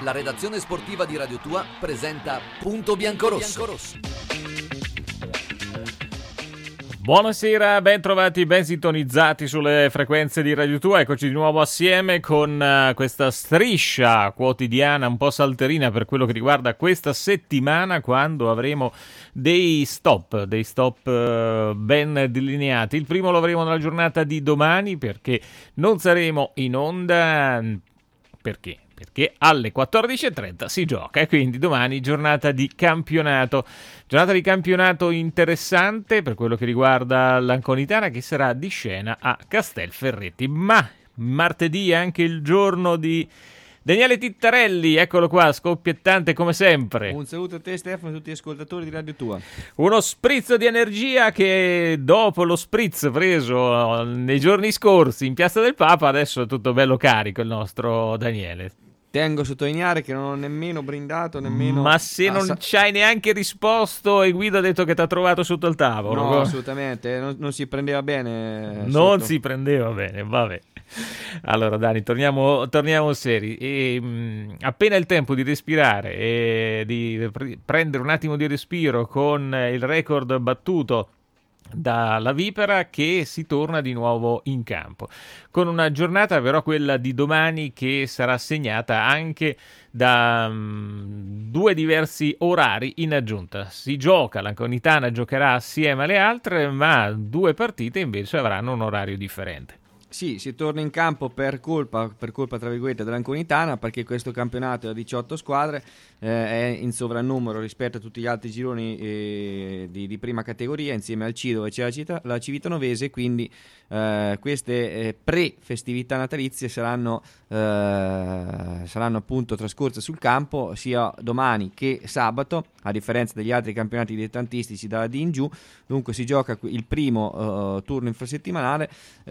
La redazione sportiva di Radio Tua presenta Punto Biancorosso. Buonasera, ben trovati, ben sintonizzati sulle frequenze di Radio Tua. Eccoci di nuovo assieme con questa striscia quotidiana un po' salterina per quello che riguarda questa settimana, quando avremo dei stop ben delineati. Il primo lo avremo nella giornata di domani, perché non saremo in onda. Perché? Perché alle 14.30 si gioca e quindi domani giornata di campionato. Giornata di campionato interessante per quello che riguarda l'Anconitana, che sarà di scena a Castelferretti. Ma martedì è anche il giorno di Daniele Tittarelli, eccolo qua, scoppiettante come sempre. Un saluto a te, Stefano, e a tutti gli ascoltatori di Radio Tua. Uno sprizzo di energia che dopo lo spritz preso nei giorni scorsi in Piazza del Papa, adesso è tutto bello carico il nostro Daniele. Tengo a sottolineare che non ho nemmeno brindato, nemmeno... Ma se non ci hai neanche risposto e Guido ha detto che ti ha trovato sotto il tavolo. No, assolutamente, non si prendeva bene. Non si prendeva bene, vabbè. Allora Dani, torniamo seri. Appena il tempo di respirare e di prendere un attimo di respiro con il record battuto dalla Vipera, che si torna di nuovo in campo con una giornata però, quella di domani, che sarà segnata anche da due diversi orari in aggiunta. Si gioca, l'Anconitana giocherà assieme alle altre, ma due partite invece avranno un orario differente. Sì, si torna in campo per colpa tra virgolette dell'Anconitana, perché questo campionato da 18 squadre è in sovrannumero rispetto a tutti gli altri gironi di prima categoria, insieme al C, dove c'è la Civitanovese, quindi queste pre-festività natalizie saranno appunto trascorse sul campo sia domani che sabato, a differenza degli altri campionati dilettantistici dalla D in giù. Dunque si gioca il primo turno infrasettimanale,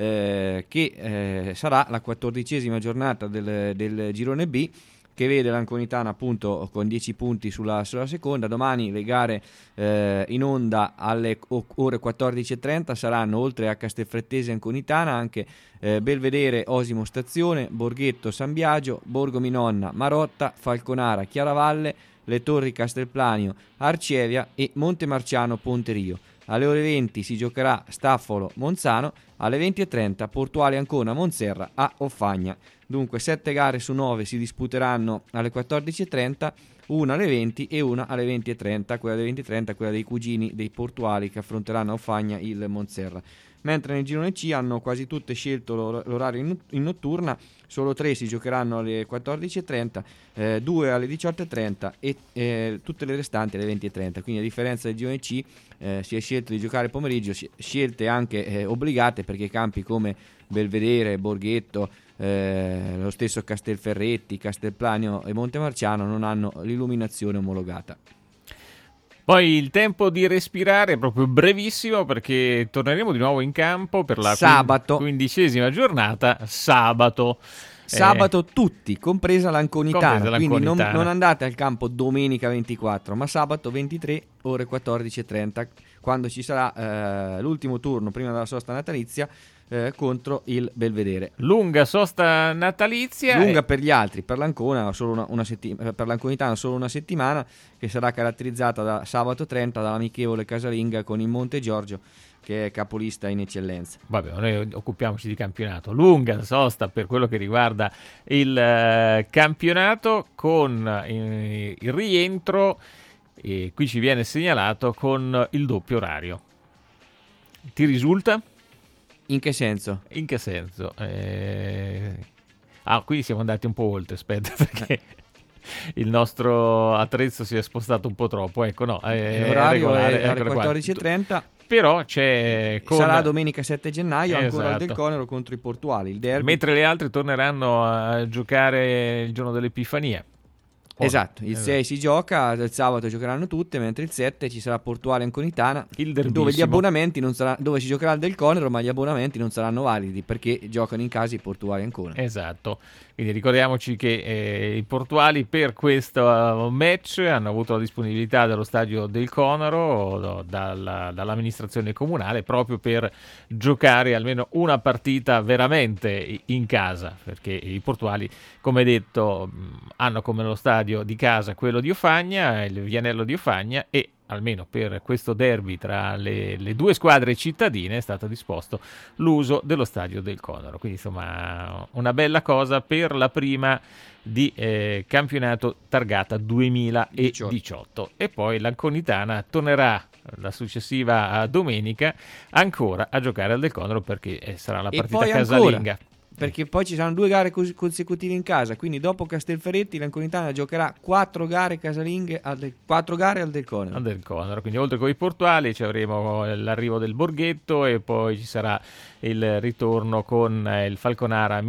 che sarà la 14ª giornata del girone B, che vede l'Anconitana appunto con 10 punti sulla seconda. Domani le gare in onda alle ore 14.30 saranno, oltre a Castelfrettese e Anconitana, anche Belvedere Osimo Stazione, Borghetto San Biagio, Borgo Minonna Marotta, Falconara Chiaravalle, Le Torri Castelplanio Arcevia e Montemarciano Ponterio. Alle ore 20 si giocherà Staffolo Monzano, alle 20.30 Portuale Ancona Monserra a Offagna. Dunque 7 gare su 9 si disputeranno alle 14.30, una alle 20 e una alle 20.30, quella alle 20.30 quella dei cugini dei Portuali, che affronteranno a Offagna il Monserra. Mentre nel girone C hanno quasi tutte scelto l'orario in notturna, solo 3 si giocheranno alle 14.30, 2 alle 18.30 e tutte le restanti alle 20.30. Quindi, a differenza del girone C, si è scelto di giocare pomeriggio, scelte anche obbligate, perché campi come Belvedere, Borghetto, lo stesso Castelferretti, Castelplanio e Montemarciano non hanno l'illuminazione omologata. Poi il tempo di respirare è proprio brevissimo, perché torneremo di nuovo in campo per la sabato. 15ª giornata, sabato. Tutti, compresa l'Anconitana. Quindi non andate al campo domenica 24, ma sabato 23 ore 14.30, quando ci sarà l'ultimo turno prima della sosta natalizia contro il Belvedere. Lunga sosta natalizia. Lunga per gli altri, per l'Ancona solo per l'Anconitana solo una settimana, che sarà caratterizzata da sabato 30 dall'amichevole casalinga con il Monte Giorgio, che è capolista in eccellenza. Vabbè, noi occupiamoci di campionato. Lunga sosta per quello che riguarda il campionato, con il rientro, e qui ci viene segnalato, con il doppio orario. Ti risulta? In che senso? In che senso? Qui siamo andati un po' oltre, aspetta, perché il nostro attrezzo si è spostato un po' troppo. Ecco, no, l'orario è alle 14.30. Però c'è sarà domenica 7 gennaio, esatto, ancora del Conero contro i Portuali, il derby. Mentre le altre torneranno a giocare il giorno dell'Epifania. Esatto, il 6 si gioca, il sabato giocheranno tutte, mentre il 7 ci sarà Portuale Anconitana, dove gli abbonamenti non saranno, dove si giocherà il del Conero, ma gli abbonamenti non saranno validi perché giocano in casa i Portuale Ancona. Esatto, Quindi ricordiamoci che i portuali per questo match hanno avuto la disponibilità dello stadio del Conaro dall'amministrazione comunale proprio per giocare almeno una partita veramente in casa, perché i portuali, come detto, hanno come lo stadio di casa quello di Ofagna, il Vianello di Ofagna, e almeno per questo derby tra le due squadre cittadine è stato disposto l'uso dello stadio del Conaro. Quindi insomma una bella cosa per la prima di campionato targata 2018. E poi l'Anconitana tornerà la successiva domenica ancora a giocare al del Conaro, perché sarà la partita casalinga. Perché poi ci saranno 2 gare consecutive in casa, quindi dopo Castelferretti l'Anconitana giocherà 4 gare casalinghe, 4 gare al del Conaro. Al del Conaro, quindi oltre con i portuali ci avremo l'arrivo del Borghetto e poi ci sarà il ritorno con il Falconara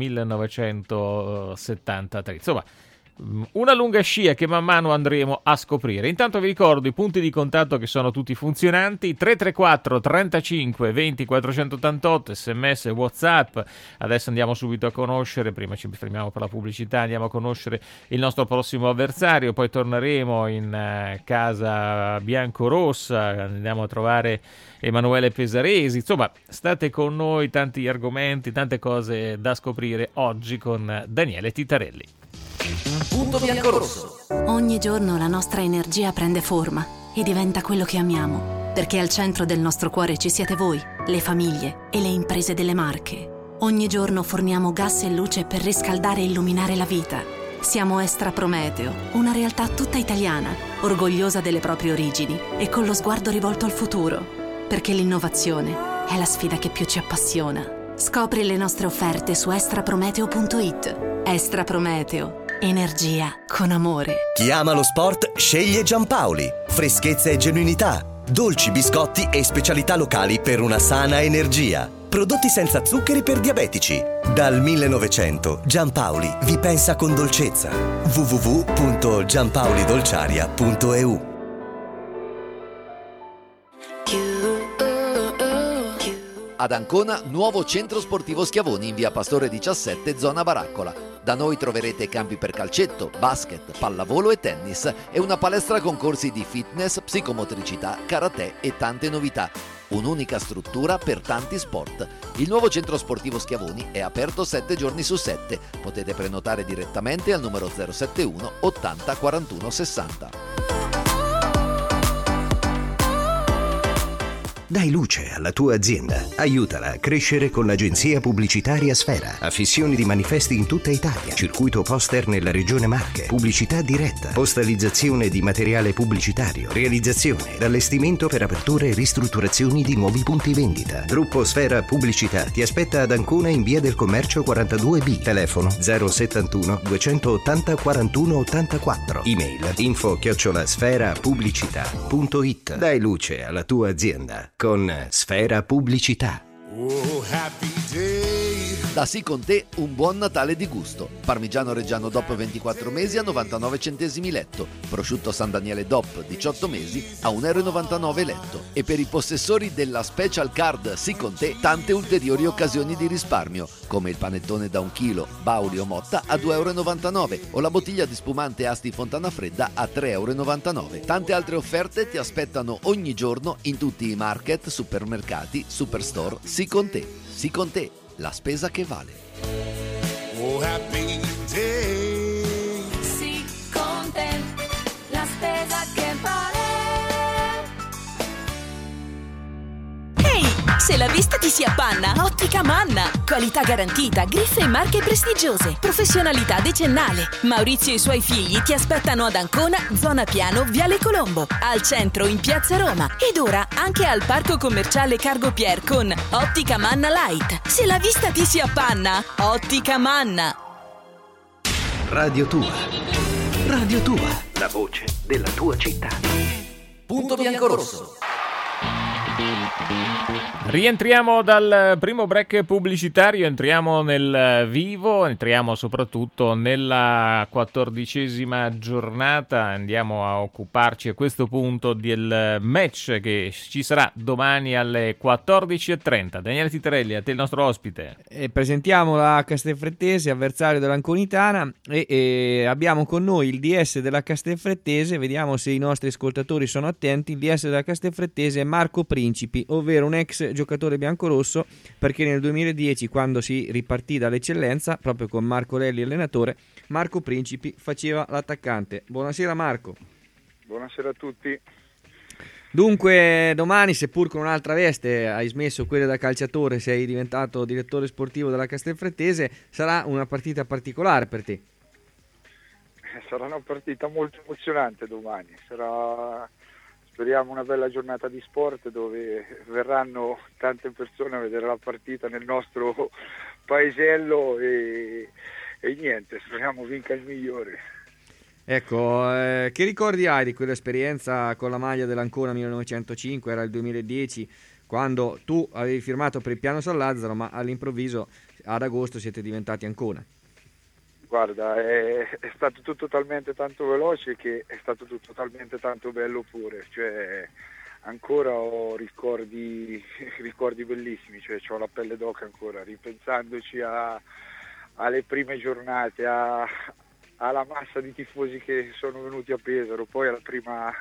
1973. Insomma, una lunga scia che man mano andremo a scoprire. Intanto vi ricordo i punti di contatto che sono tutti funzionanti: 334 35 20 488, sms, whatsapp. Adesso andiamo subito a conoscere, prima ci fermiamo per la pubblicità, andiamo a conoscere il nostro prossimo avversario, poi torneremo in casa biancorossa, andiamo a trovare Emanuele Pesaresi. Insomma, state con noi, tanti argomenti, tante cose da scoprire oggi con Daniele Titarelli. Punto biancorosso. Ogni giorno la nostra energia prende forma e diventa quello che amiamo, perché al centro del nostro cuore ci siete voi, le famiglie e le imprese delle Marche. Ogni giorno forniamo gas e luce per riscaldare e illuminare la vita. Siamo Estra Prometeo, una realtà tutta italiana, orgogliosa delle proprie origini e con lo sguardo rivolto al futuro, perché l'innovazione è la sfida che più ci appassiona. Scopri le nostre offerte su estraprometeo.it. Estra Prometeo. Energia con amore. Chi ama lo sport sceglie Giampaoli. Freschezza e genuinità, dolci, biscotti e specialità locali per una sana energia. Prodotti senza zuccheri per diabetici. Dal 1900 Giampaoli vi pensa con dolcezza. www.giampaolidolciaria.eu. Ad Ancona, nuovo centro sportivo Schiavoni in via Pastore 17, zona Baraccola. Da noi troverete campi per calcetto, basket, pallavolo e tennis e una palestra con corsi di fitness, psicomotricità, karate e tante novità. Un'unica struttura per tanti sport. Il nuovo centro sportivo Schiavoni è aperto 7 giorni su 7. Potete prenotare direttamente al numero 071 80 41 60. Dai luce alla tua azienda. Aiutala a crescere con l'agenzia pubblicitaria Sfera. Affissioni di manifesti in tutta Italia. Circuito poster nella regione Marche. Pubblicità diretta. Postalizzazione di materiale pubblicitario. Realizzazione ed allestimento per aperture e ristrutturazioni di nuovi punti vendita. Gruppo Sfera Pubblicità ti aspetta ad Ancona in via del Commercio 42B. Telefono 071 280 41 84. Email info@sferapubblicità.it. Dai luce alla tua azienda con Sfera Pubblicità. Oh, happy day. Da Sì con te un buon Natale di gusto. Parmigiano Reggiano DOP 24 mesi a 99 centesimi letto. Prosciutto San Daniele DOP 18 mesi a 1,99 € letto. E per i possessori della Special Card Sì con te tante ulteriori occasioni di risparmio, come il panettone da 1 chilo Bauli o Motta a 2,99 € o la bottiglia di spumante Asti Fontana Fredda a 3,99 €. Tante altre offerte ti aspettano ogni giorno in tutti i market, supermercati, superstore. Sì con te. Sì con te. La spesa che vale. Oh, happy day. Sì con te, la spesa che vale. Ehi, se la vista ti si appanna, Ottica Manna. Qualità garantita, griffe e marche prestigiose, professionalità decennale. Maurizio e i suoi figli ti aspettano ad Ancona, zona Piano, Viale Colombo, al centro in Piazza Roma ed ora anche al parco commerciale Cargo Pier con Ottica Manna Light. Se la vista ti si appanna, Ottica Manna. Radio Tua. Radio Tua. La voce della tua città. Punto biancorosso. Rientriamo dal primo break pubblicitario, entriamo nel vivo, entriamo soprattutto nella 14ª giornata, andiamo a occuparci a questo punto del match che ci sarà domani alle 14:30. Daniele Titerelli, a te il nostro ospite. Presentiamo la Castelfrettese, avversario dell'Anconitana, e abbiamo con noi il DS della Castelfrettese. Vediamo se i nostri ascoltatori sono attenti. Il DS della Castelfrettese è Marco Principi, ovvero un ex giocatore biancorosso, perché nel 2010, quando si ripartì dall'eccellenza proprio con Marco Lelli allenatore, Marco Principi faceva l'attaccante. Buonasera Marco. Buonasera a tutti. Dunque domani, seppur con un'altra veste, hai smesso quella da calciatore, sei diventato direttore sportivo della Castelfrettese, sarà una partita particolare per te. Sarà una partita molto emozionante domani, sarà, speriamo, una bella giornata di sport dove verranno tante persone a vedere la partita nel nostro paesello e niente, speriamo vinca il migliore. Ecco, che ricordi hai di quell'esperienza con la maglia dell'Ancona 1905, era il 2010, quando tu avevi firmato per il Piano San Lazzaro, ma all'improvviso ad agosto siete diventati Ancona? Guarda, è stato tutto talmente tanto veloce che è stato tutto talmente tanto bello pure, cioè ancora ho ricordi bellissimi, cioè ho la pelle d'oca ancora, ripensandoci alle prime giornate, alla massa di tifosi che sono venuti a Pesaro, poi alla prima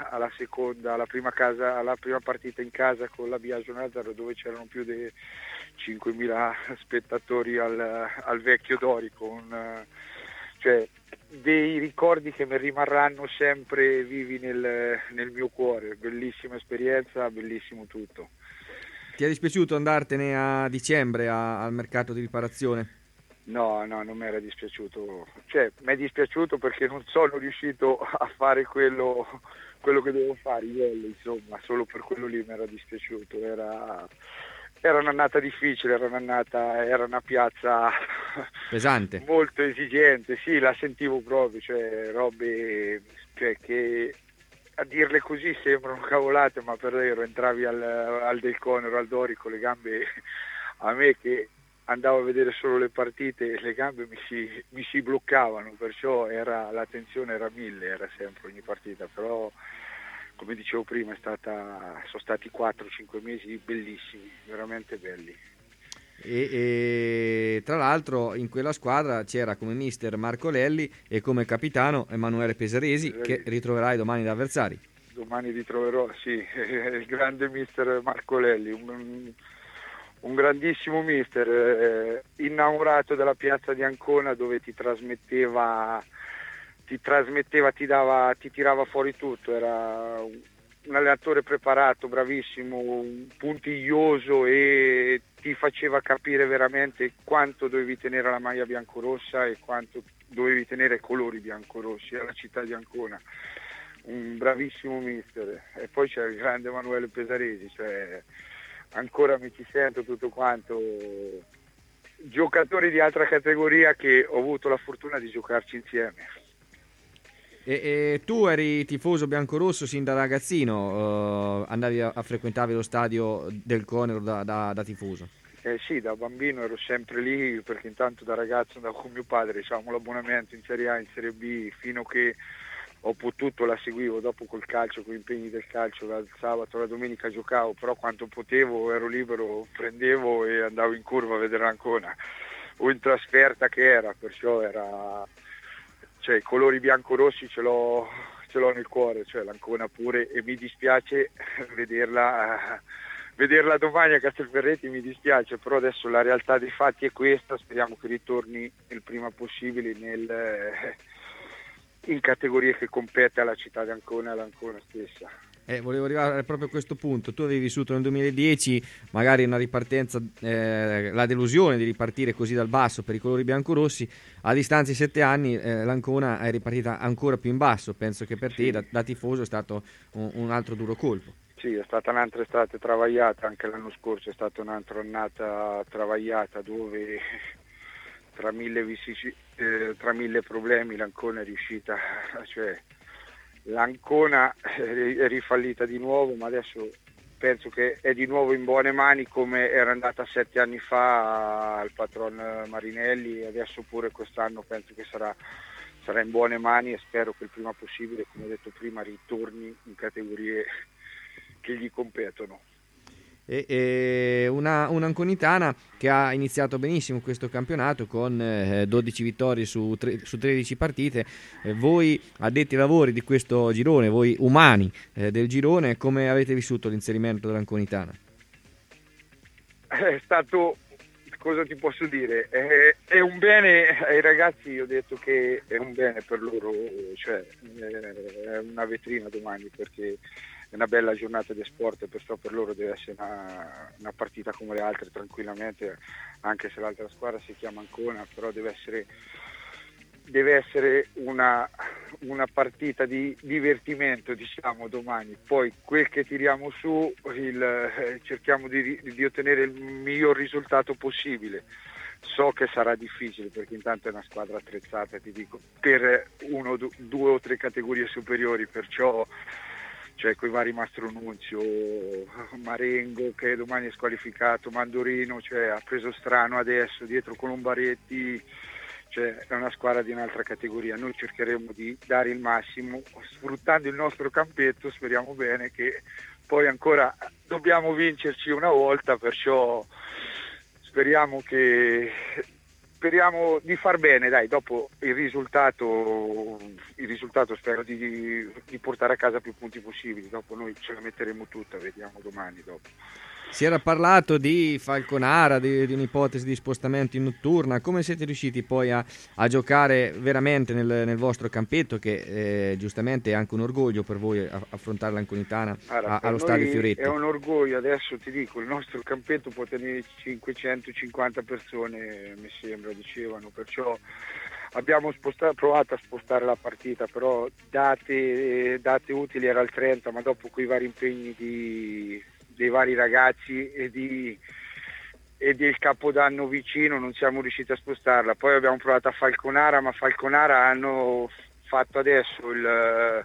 partita in casa con la Biagio Nazaro, dove c'erano più di 5.000 spettatori al vecchio Dorico, cioè dei ricordi che mi rimarranno sempre vivi nel mio cuore. Bellissima esperienza, bellissimo tutto. Ti è dispiaciuto andartene a dicembre al mercato di riparazione? No, non mi era dispiaciuto, cioè mi è dispiaciuto perché non sono riuscito a fare quello che dovevo fare, insomma, solo per quello lì mi era dispiaciuto. Era un'annata difficile, era una piazza pesante, molto esigente, sì, la sentivo proprio, cioè robe, cioè, che a dirle così sembrano cavolate, ma per davvero entravi al Del Conero, al Dorico, le gambe, a me che andavo a vedere solo le partite, le gambe mi si bloccavano, perciò la tensione era 1000, era sempre ogni partita, però come dicevo prima sono stati 4-5 mesi bellissimi, veramente belli. E tra l'altro in quella squadra c'era come mister Marco Lelli e come capitano Emanuele Pesaresi, che ritroverai domani da avversari. Domani ritroverò, sì, il grande mister Marco Lelli, un grandissimo mister, innamorato della piazza di Ancona, dove ti trasmetteva, ti tirava fuori tutto. Era un allenatore preparato, bravissimo, puntiglioso, e ti faceva capire veramente quanto dovevi tenere la maglia biancorossa e quanto dovevi tenere i colori biancorossi alla città di Ancona. Un bravissimo mister. E poi c'è il grande Emanuele Pesaresi, cioè ancora mi ci sento tutto quanto, giocatori di altra categoria che ho avuto la fortuna di giocarci insieme. E tu eri tifoso biancorosso sin da ragazzino, andavi a frequentavi lo stadio del Conero da tifoso? Sì, da bambino ero sempre lì, perché intanto da ragazzo andavo con mio padre, avevamo l'abbonamento in Serie A, in Serie B, fino che ho potuto la seguivo. Dopo col calcio, con gli impegni del calcio, dal sabato alla domenica giocavo, però quanto potevo, ero libero, prendevo e andavo in curva a vedere l'Ancona, o in trasferta che era, perciò cioè i colori biancorossi ce l'ho nel cuore, cioè l'Ancona pure, e mi dispiace vederla domani a Castelferretti, mi dispiace, però adesso la realtà dei fatti è questa, speriamo che ritorni il prima possibile in categorie che compete alla città di Ancona e all'Ancona stessa. Volevo arrivare proprio a questo punto. Tu avevi vissuto nel 2010 magari una ripartenza, la delusione di ripartire così dal basso per i colori biancorossi. A distanza di 7 anni l'Ancona è ripartita ancora più in basso. Penso che per te da tifoso è stato un altro duro colpo. Sì, è stata un'altra estate travagliata, anche l'anno scorso è stata un'altra annata travagliata, dove tra mille problemi l'Ancona è riuscita, cioè l'Ancona è rifallita di nuovo, ma adesso penso che è di nuovo in buone mani, come era andata 7 anni fa al patron Marinelli, e adesso pure quest'anno penso che sarà in buone mani, e spero che il prima possibile, come ho detto prima, ritorni in categorie che gli competono. Una Anconitana che ha iniziato benissimo questo campionato con 12 vittorie su 13 partite. Voi addetti ai lavori di questo girone, voi umani del girone, come avete vissuto l'inserimento dell'Anconitana? È stato, cosa ti posso dire, è un bene ai ragazzi. Io ho detto che è un bene per loro, cioè è una vetrina domani, perché è una bella giornata di sport, perciò per loro deve essere una partita come le altre, tranquillamente, anche se l'altra squadra si chiama Ancona, però deve essere una partita di divertimento, diciamo, domani. Poi quel che tiriamo su, cerchiamo di ottenere il miglior risultato possibile. So che sarà difficile, perché intanto è una squadra attrezzata, ti dico, per 1, 2 o 3 categorie superiori, perciò cioè coi vari Mastronunzio, Marengo che domani è squalificato, Mandorino, cioè ha preso Strano adesso, dietro Colombaretti, cioè è una squadra di un'altra categoria. Noi cercheremo di dare il massimo sfruttando il nostro campetto, speriamo bene, che poi ancora dobbiamo vincerci una volta, perciò speriamo di far bene, dai. Dopo il risultato spero di portare a casa più punti possibili, dopo noi ce la metteremo tutta, vediamo domani dopo. Si era parlato di Falconara, di un'ipotesi di spostamento in notturna. Come siete riusciti poi a giocare veramente nel vostro campetto, che giustamente è anche un orgoglio per voi affrontare l'Anconitana allo Stadio Fioretti? È un orgoglio, adesso ti dico, il nostro campetto può tenere 550 persone, mi sembra, dicevano, perciò abbiamo provato a spostare la partita, però date utili era il 30, ma dopo quei vari impegni dei vari ragazzi e del Capodanno vicino non siamo riusciti a spostarla. Poi abbiamo provato a Falconara, ma Falconara hanno fatto adesso le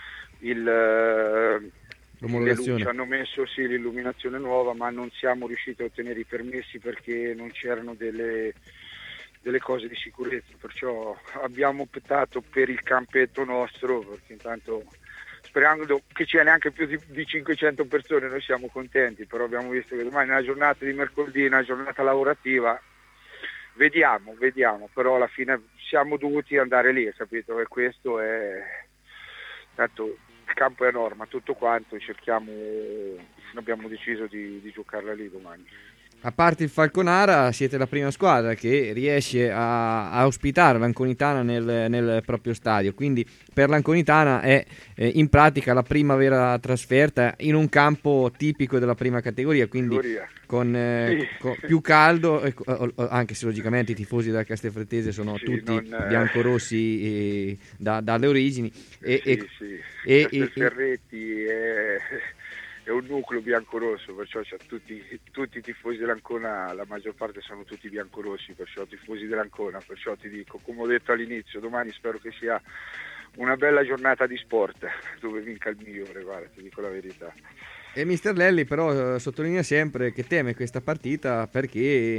luci, hanno messo l'illuminazione nuova, ma non siamo riusciti a ottenere i permessi perché non c'erano delle cose di sicurezza, perciò abbiamo optato per il campetto nostro, perché intanto, sperando che ci sia neanche più di 500 persone, noi siamo contenti, però abbiamo visto che domani è una giornata di mercoledì, una giornata lavorativa, vediamo, però alla fine siamo dovuti andare lì, capito? E questo è, tanto il campo è a norma, tutto quanto, abbiamo deciso di giocarla lì domani. A parte il Falconara, siete la prima squadra che riesce a ospitare l'Anconitana nel proprio stadio, quindi per l'Anconitana è in pratica la prima vera trasferta in un campo tipico della prima categoria, quindi con più caldo, anche se logicamente i tifosi del Castelfrattese sono tutti biancorossi dalle origini. Castelferretti è un nucleo biancorosso, perciò c'è tutti i tifosi dell'Ancona, la maggior parte sono tutti biancorossi, perciò tifosi dell'Ancona, perciò ti dico, come ho detto all'inizio, domani spero che sia una bella giornata di sport, dove vinca il migliore, guarda, ti dico la verità. E Mister Lelli però sottolinea sempre che teme questa partita perché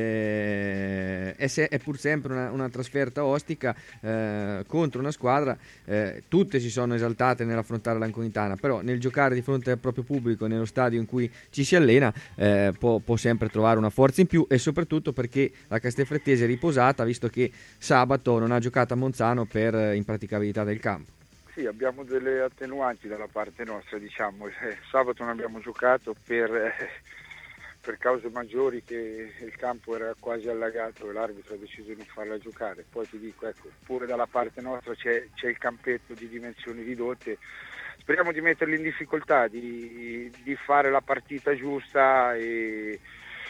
è pur sempre una trasferta ostica contro una squadra, tutte si sono esaltate nell'affrontare l'Anconitana, però nel giocare di fronte al proprio pubblico nello stadio in cui ci si allena può sempre trovare una forza in più, e soprattutto perché la Castelfrattese è riposata, visto che sabato non ha giocato a Monzano per impraticabilità del campo. Sì, abbiamo delle attenuanti dalla parte nostra, diciamo. Sabato non abbiamo giocato per cause maggiori, che il campo era quasi allagato e l'arbitro ha deciso di non farla giocare. Poi ti dico, ecco, pure dalla parte nostra c'è il campetto di dimensioni ridotte. Speriamo di metterli in difficoltà, di fare la partita giusta e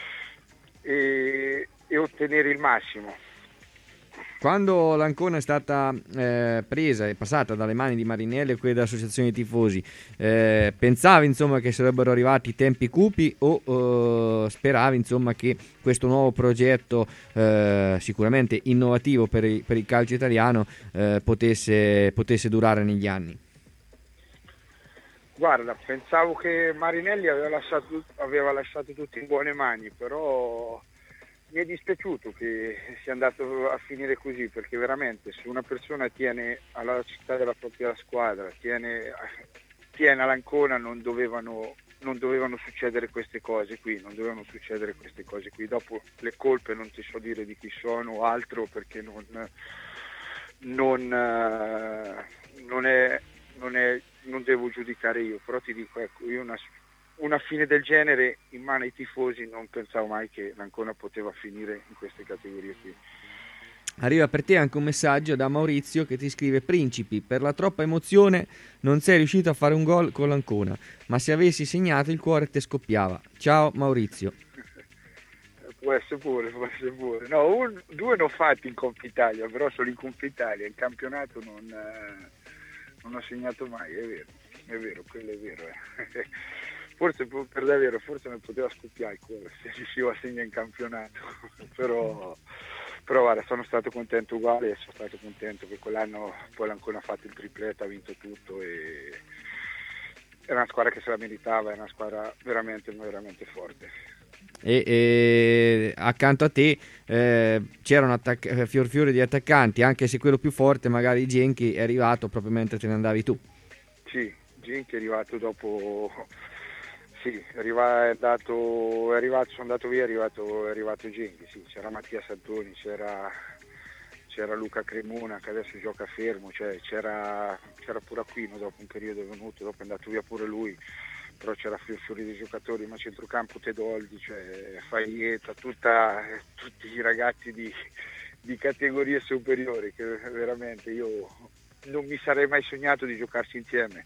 ottenere il massimo. Quando l'Ancona è stata presa e passata dalle mani di Marinelli e quelle dell'associazione dei tifosi, pensavi insomma che sarebbero arrivati tempi cupi o speravi insomma che questo nuovo progetto sicuramente innovativo per il calcio italiano potesse durare negli anni? Guarda, pensavo che Marinelli aveva lasciato tutto in buone mani, però mi è dispiaciuto che sia andato a finire così, perché veramente se una persona tiene alla città della propria squadra, tiene all'Ancona, non dovevano succedere queste cose qui, Dopo le colpe non ti so dire di chi sono o altro, perché non devo giudicare io, però ti dico, ecco, io una fine del genere in mano ai tifosi non pensavo mai che l'Ancona poteva finire in queste categorie qui. Arriva per te anche un messaggio da Maurizio che ti scrive: Principi, per la troppa emozione non sei riuscito a fare un gol con l'Ancona, ma se avessi segnato il cuore te scoppiava. Ciao Maurizio. Può essere pure. No, due ne ho fatti in Coppa Italia, però solo in Coppa Italia, il campionato non ho segnato mai, è vero, quello è vero. Forse per davvero, forse mi poteva scoppiare il cuore se riuscivo a segnare in campionato, però guarda, sono stato contento uguale, e sono stato contento che quell'anno poi l'Ancona ha fatto il tripletto, ha vinto tutto, e era una squadra che se la meritava, è una squadra veramente, veramente forte. E accanto a te c'erano fior di attaccanti, anche se quello più forte, magari Genchi, è arrivato proprio mentre te ne andavi tu. Sì, Genchi è arrivato dopo. Sì, sono andato via, è arrivato Genchi, sì, c'era Mattia Santoni, c'era Luca Cremona che adesso gioca fermo, cioè c'era pure Aquino, dopo un periodo è venuto, dopo è andato via pure lui, però c'era fiori di giocatori, ma centrocampo Tedoldi, cioè Faieta, tutti i ragazzi di categorie superiori che veramente io non mi sarei mai sognato di giocarci insieme.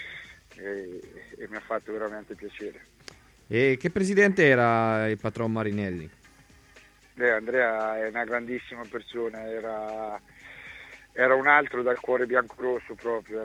E mi ha fatto veramente piacere. E che presidente era il patron Marinelli? Andrea è una grandissima persona, era un altro dal cuore biancorosso proprio,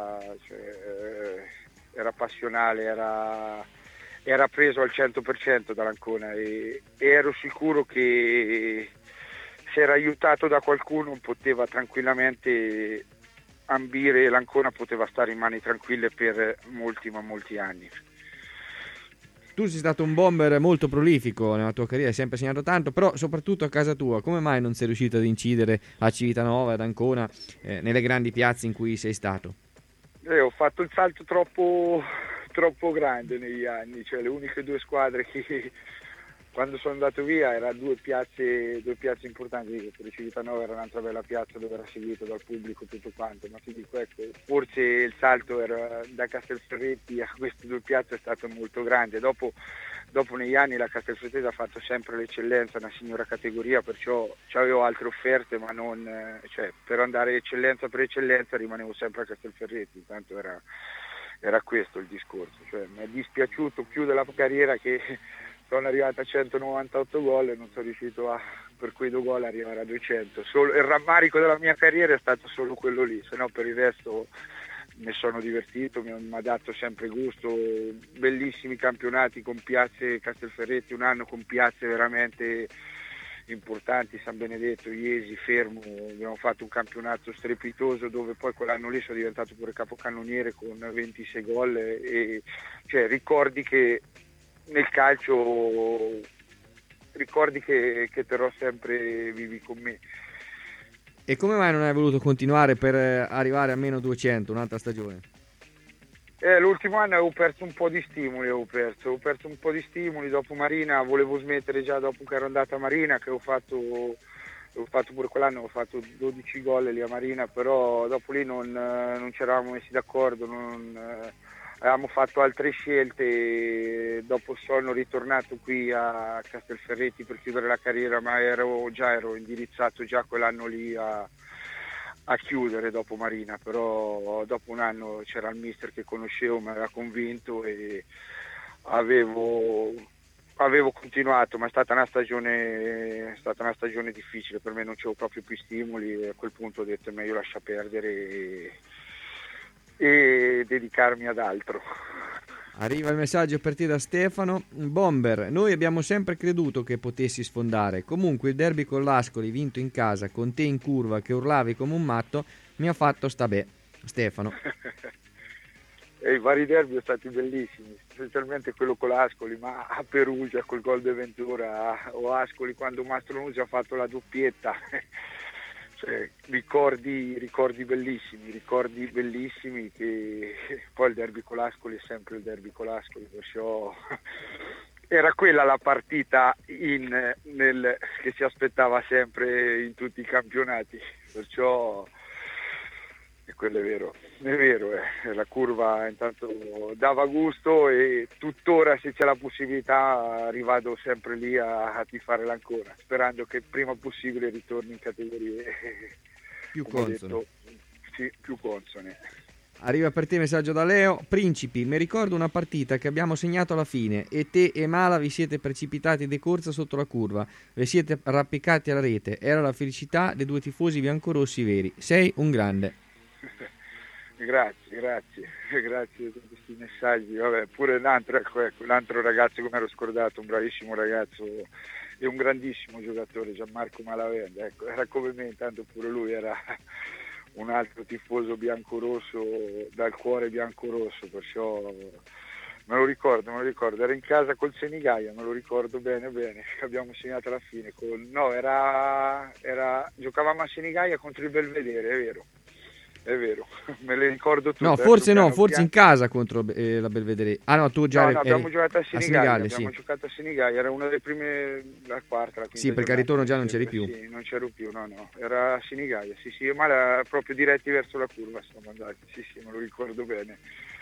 era passionale, era preso al 100% dall'Ancona, e ero sicuro che se era aiutato da qualcuno poteva tranquillamente ambire, l'Ancona poteva stare in mani tranquille per molti anni. Tu sei stato un bomber molto prolifico nella tua carriera, hai sempre segnato tanto, però soprattutto a casa tua, come mai non sei riuscito ad incidere a Civitanova, ad Ancona, nelle grandi piazze in cui sei stato? Ho fatto il salto troppo grande negli anni, cioè le uniche due squadre che quando sono andato via erano due piazze importanti, per Civitanova era un'altra bella piazza dove era seguito dal pubblico tutto quanto, ma ti dico, ecco, forse il salto era da Castelferretti a queste due piazze è stato molto grande. Dopo negli anni la Castelfrettese ha fatto sempre l'eccellenza, una signora categoria, perciò avevo altre offerte, ma non, per andare eccellenza per eccellenza rimanevo sempre a Castelferretti, tanto era questo il discorso, mi è dispiaciuto più della carriera che sono arrivato a 198 gol e non sono riuscito per quei 2 gol arrivare a 200. Il rammarico della mia carriera è stato solo quello lì, se no per il resto mi sono divertito, mi ha dato sempre gusto, bellissimi campionati con piazze, Castelferretti un anno con piazze veramente importanti, San Benedetto, Iesi, Fermo, abbiamo fatto un campionato strepitoso dove poi quell'anno lì sono diventato pure capocannoniere con 26 gol e ricordi che nel calcio, ricordi che terrò sempre vivi con me. E come mai non hai voluto continuare per arrivare a meno 200, un'altra stagione? L'ultimo anno avevo perso un po' di stimoli, dopo Marina volevo smettere già dopo che ero andata a Marina, che ho fatto pure quell'anno, ho fatto 12 gol lì a Marina, però dopo lì non ci eravamo messi d'accordo, avevamo fatto altre scelte, dopo sono ritornato qui a Castelferretti per chiudere la carriera, ma ero indirizzato già quell'anno lì a chiudere dopo Marina, però dopo un anno c'era il mister che conoscevo, mi aveva convinto e avevo continuato, ma è stata una stagione difficile per me, non c'avevo proprio più stimoli e a quel punto ho detto meglio lascia perdere e dedicarmi ad altro. Arriva il messaggio per te da Stefano. Bomber, noi abbiamo sempre creduto che potessi sfondare. Comunque il derby con l'Ascoli vinto in casa con te in curva che urlavi come un matto mi ha fatto sta beh. Stefano. E i vari derby sono stati bellissimi, specialmente quello con l'Ascoli, ma a Perugia col gol di Ventura, o Ascoli quando Mastronusi ha fatto la doppietta. Cioè, ricordi bellissimi che poi il derby con l'Ascoli è sempre il derby con l'Ascoli, perciò era quella la partita che si aspettava sempre in tutti i campionati, perciò quello è vero, la curva intanto dava gusto e tuttora se c'è la possibilità rivado sempre lì a tifarla ancora, sperando che prima possibile ritorni in categorie più consone. Sì, più consone. Arriva per te messaggio da Leo. Principi, mi ricordo una partita che abbiamo segnato alla fine e te e Mala vi siete precipitati di corsa sotto la curva, vi siete arrampicati alla rete, era la felicità dei due tifosi biancorossi veri, sei un grande. Grazie per questi messaggi. Vabbè, pure un altro ragazzo che mi ero scordato, un bravissimo ragazzo e un grandissimo giocatore, Gianmarco Malavenda, ecco, era come me, intanto pure lui era un altro tifoso biancorosso, dal cuore biancorosso, perciò me lo ricordo, era in casa col Senigallia, me lo ricordo bene, abbiamo segnato alla fine, giocavamo a Senigallia contro il Belvedere, è vero, me le ricordo tutte. No, forse in casa contro la Belvedere. Ah no, tu già abbiamo giocato a Senigallia, giocato a Senigallia, era una delle prime, la quarta, la quinta. Sì, perché al ritorno già non c'eri più. Sì, non c'ero più, no, era a Senigallia, sì, ma era proprio diretti verso la curva siamo andati, sì, me lo ricordo bene.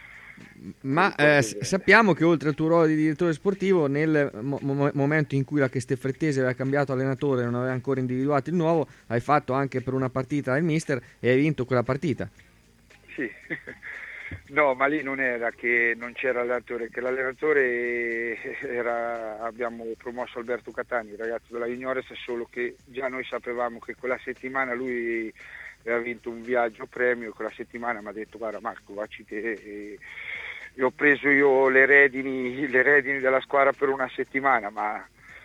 Ma sappiamo che oltre al tuo ruolo di direttore sportivo, nel momento in cui la Castelfrettese aveva cambiato allenatore e non aveva ancora individuato il nuovo, hai fatto anche per una partita il mister e hai vinto quella partita. Sì, no, ma lì non era che non c'era allenatore, che l'allenatore abbiamo promosso Alberto Catani, il ragazzo della Juniores, solo che già noi sapevamo che quella settimana lui aveva vinto un viaggio premio, quella settimana mi ha detto guarda Marco, vacci te, e ho preso io le redini della squadra per una settimana, ma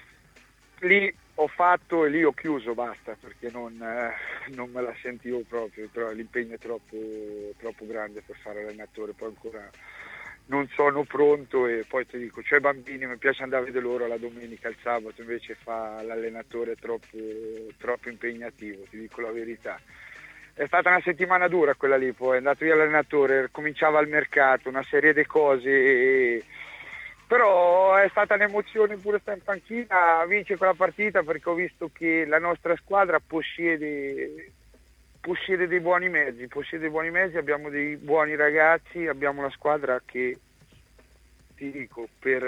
lì ho fatto e lì ho chiuso, basta, perché non me la sentivo proprio, l'impegno è troppo grande per fare allenatore, poi ancora non sono pronto e poi ti dico, c'è bambini, mi piace andare a vedere loro la domenica, il sabato, invece fa l'allenatore troppo impegnativo, ti dico la verità. È stata una settimana dura quella lì, poi è andato via l'allenatore, cominciava il mercato, una serie di cose, però è stata un'emozione pure stare in panchina, vince quella partita perché ho visto che la nostra squadra possiede dei buoni mezzi, abbiamo dei buoni ragazzi, abbiamo una squadra che, ti dico,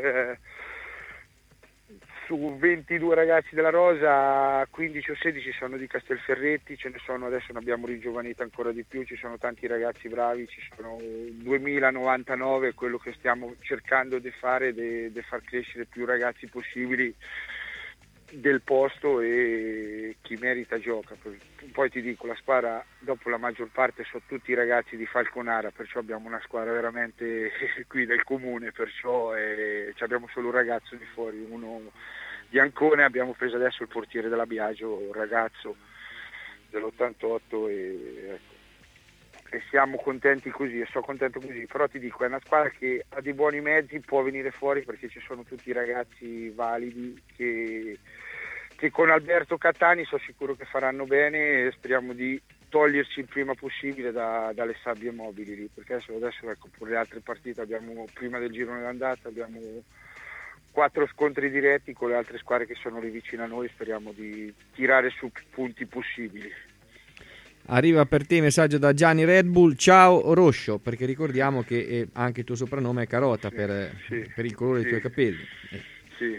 su 22 ragazzi della Rosa 15 o 16 sono di Castelferretti, ce ne sono, adesso ne abbiamo ringiovanito ancora di più, ci sono tanti ragazzi bravi, ci sono 2099, quello che stiamo cercando di fare, di far crescere più ragazzi possibili del posto e chi merita gioca. Poi ti dico, la squadra dopo la maggior parte sono tutti ragazzi di Falconara, perciò abbiamo una squadra veramente qui del comune, perciò abbiamo solo un ragazzo di fuori, uno di Ancona, abbiamo preso adesso il portiere della Biagio, un ragazzo dell'88 e siamo contenti così, e sono contento così, però ti dico è una squadra che ha dei buoni mezzi, può venire fuori perché ci sono tutti i ragazzi validi che con Alberto Catani sono sicuro che faranno bene e speriamo di toglierci il prima possibile dalle sabbie mobili lì, perché adesso ecco, pure le altre partite abbiamo, prima del girone d'andata abbiamo 4 scontri diretti con le altre squadre che sono lì vicino a noi, speriamo di tirare su più punti possibili. Arriva per te messaggio da Gianni Red Bull, ciao Roscio, perché ricordiamo che anche il tuo soprannome è Carota per il colore dei tuoi capelli. Sì.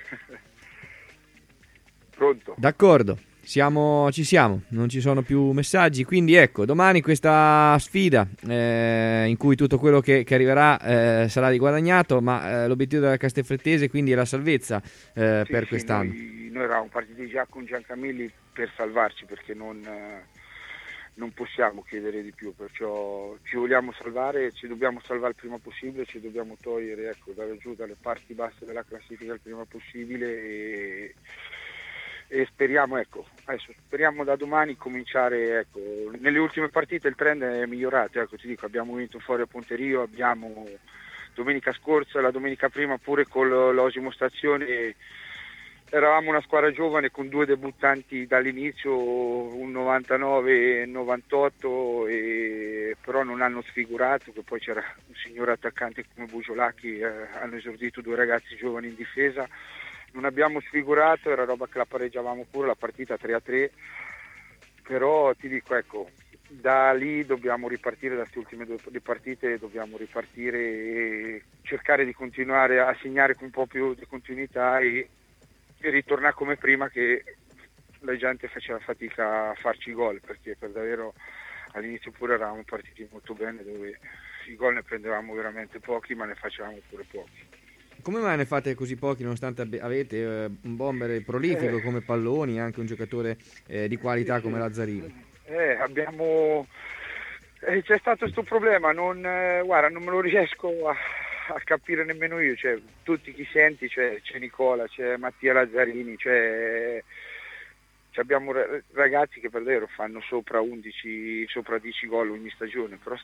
Pronto? D'accordo, ci siamo, non ci sono più messaggi, quindi ecco, domani questa sfida in cui tutto quello che arriverà sarà riguadagnato, ma l'obiettivo della Castelfrettese quindi è la salvezza per quest'anno. Noi eravamo partiti già con Giancamilli per salvarci, perché non possiamo chiedere di più, perciò ci vogliamo salvare, ci dobbiamo salvare il prima possibile, ci dobbiamo togliere dalle parti basse della classifica il prima possibile e speriamo, adesso speriamo da domani cominciare, nelle ultime partite il trend è migliorato, ti dico, abbiamo vinto fuori a Ponterio, abbiamo domenica scorsa, la domenica prima pure con l'Osimo Stazione, eravamo una squadra giovane con 2 debuttanti dall'inizio, un 99 e 98, però non hanno sfigurato, che poi c'era un signor attaccante come Bugiolacchi, hanno esordito 2 ragazzi giovani in difesa, non abbiamo sfigurato, era roba che la pareggiavamo pure, la partita 3-3, però ti dico, da lì dobbiamo ripartire, da queste ultime 2 partite dobbiamo ripartire e cercare di continuare a segnare con un po' più di continuità e ritornare come prima, che la gente faceva fatica a farci gol, perché per davvero all'inizio pure eravamo partiti molto bene, dove i gol ne prendevamo veramente pochi, ma ne facevamo pure pochi. Come mai ne fate così pochi, nonostante avete un bomber prolifico come Palloni e anche un giocatore di qualità come Lazzarini? Abbiamo c'è stato questo problema, non me lo riesco a capire nemmeno io, tutti chi senti, c'è Nicola, c'è Mattia Lazzarini, abbiamo ragazzi che per davvero fanno sopra 11, sopra 10 gol ogni stagione, però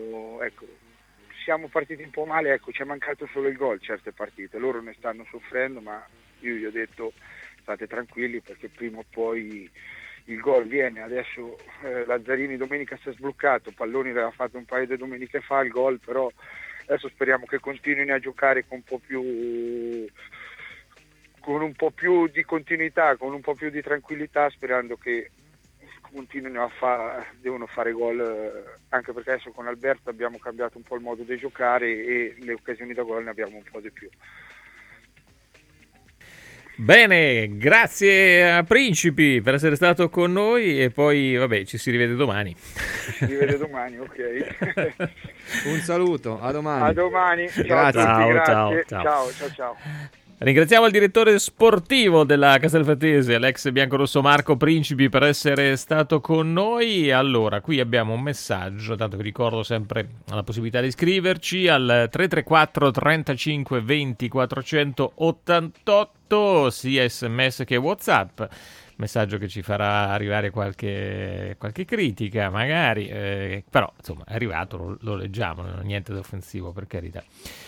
siamo partiti un po' male, ci è mancato solo il gol certe partite, loro ne stanno soffrendo, ma io gli ho detto state tranquilli perché prima o poi il gol viene. Adesso Lazzarini domenica si è sbloccato, Palloni l'aveva fatto un paio di domeniche fa il gol, però adesso speriamo che continuino a giocare con un po' più di continuità, con un po' più di tranquillità, sperando che continuino devono fare gol, anche perché adesso con Alberto abbiamo cambiato un po' il modo di giocare e le occasioni da gol ne abbiamo un po' di più. Bene, grazie a Principi per essere stato con noi e poi ci si rivede domani. Si rivede domani, ok. Un saluto, a domani. A domani, ciao grazie. A tutti, grazie. Ciao. Ringraziamo il direttore sportivo della Castelfrattese, l'ex biancorosso Marco Principi, per essere stato con noi. Allora, qui abbiamo un messaggio, tanto vi ricordo sempre la possibilità di iscriverci al 334 35 20 488, sia SMS che WhatsApp. Messaggio che ci farà arrivare qualche critica, magari, però insomma è arrivato, lo leggiamo, non è niente di offensivo, per carità.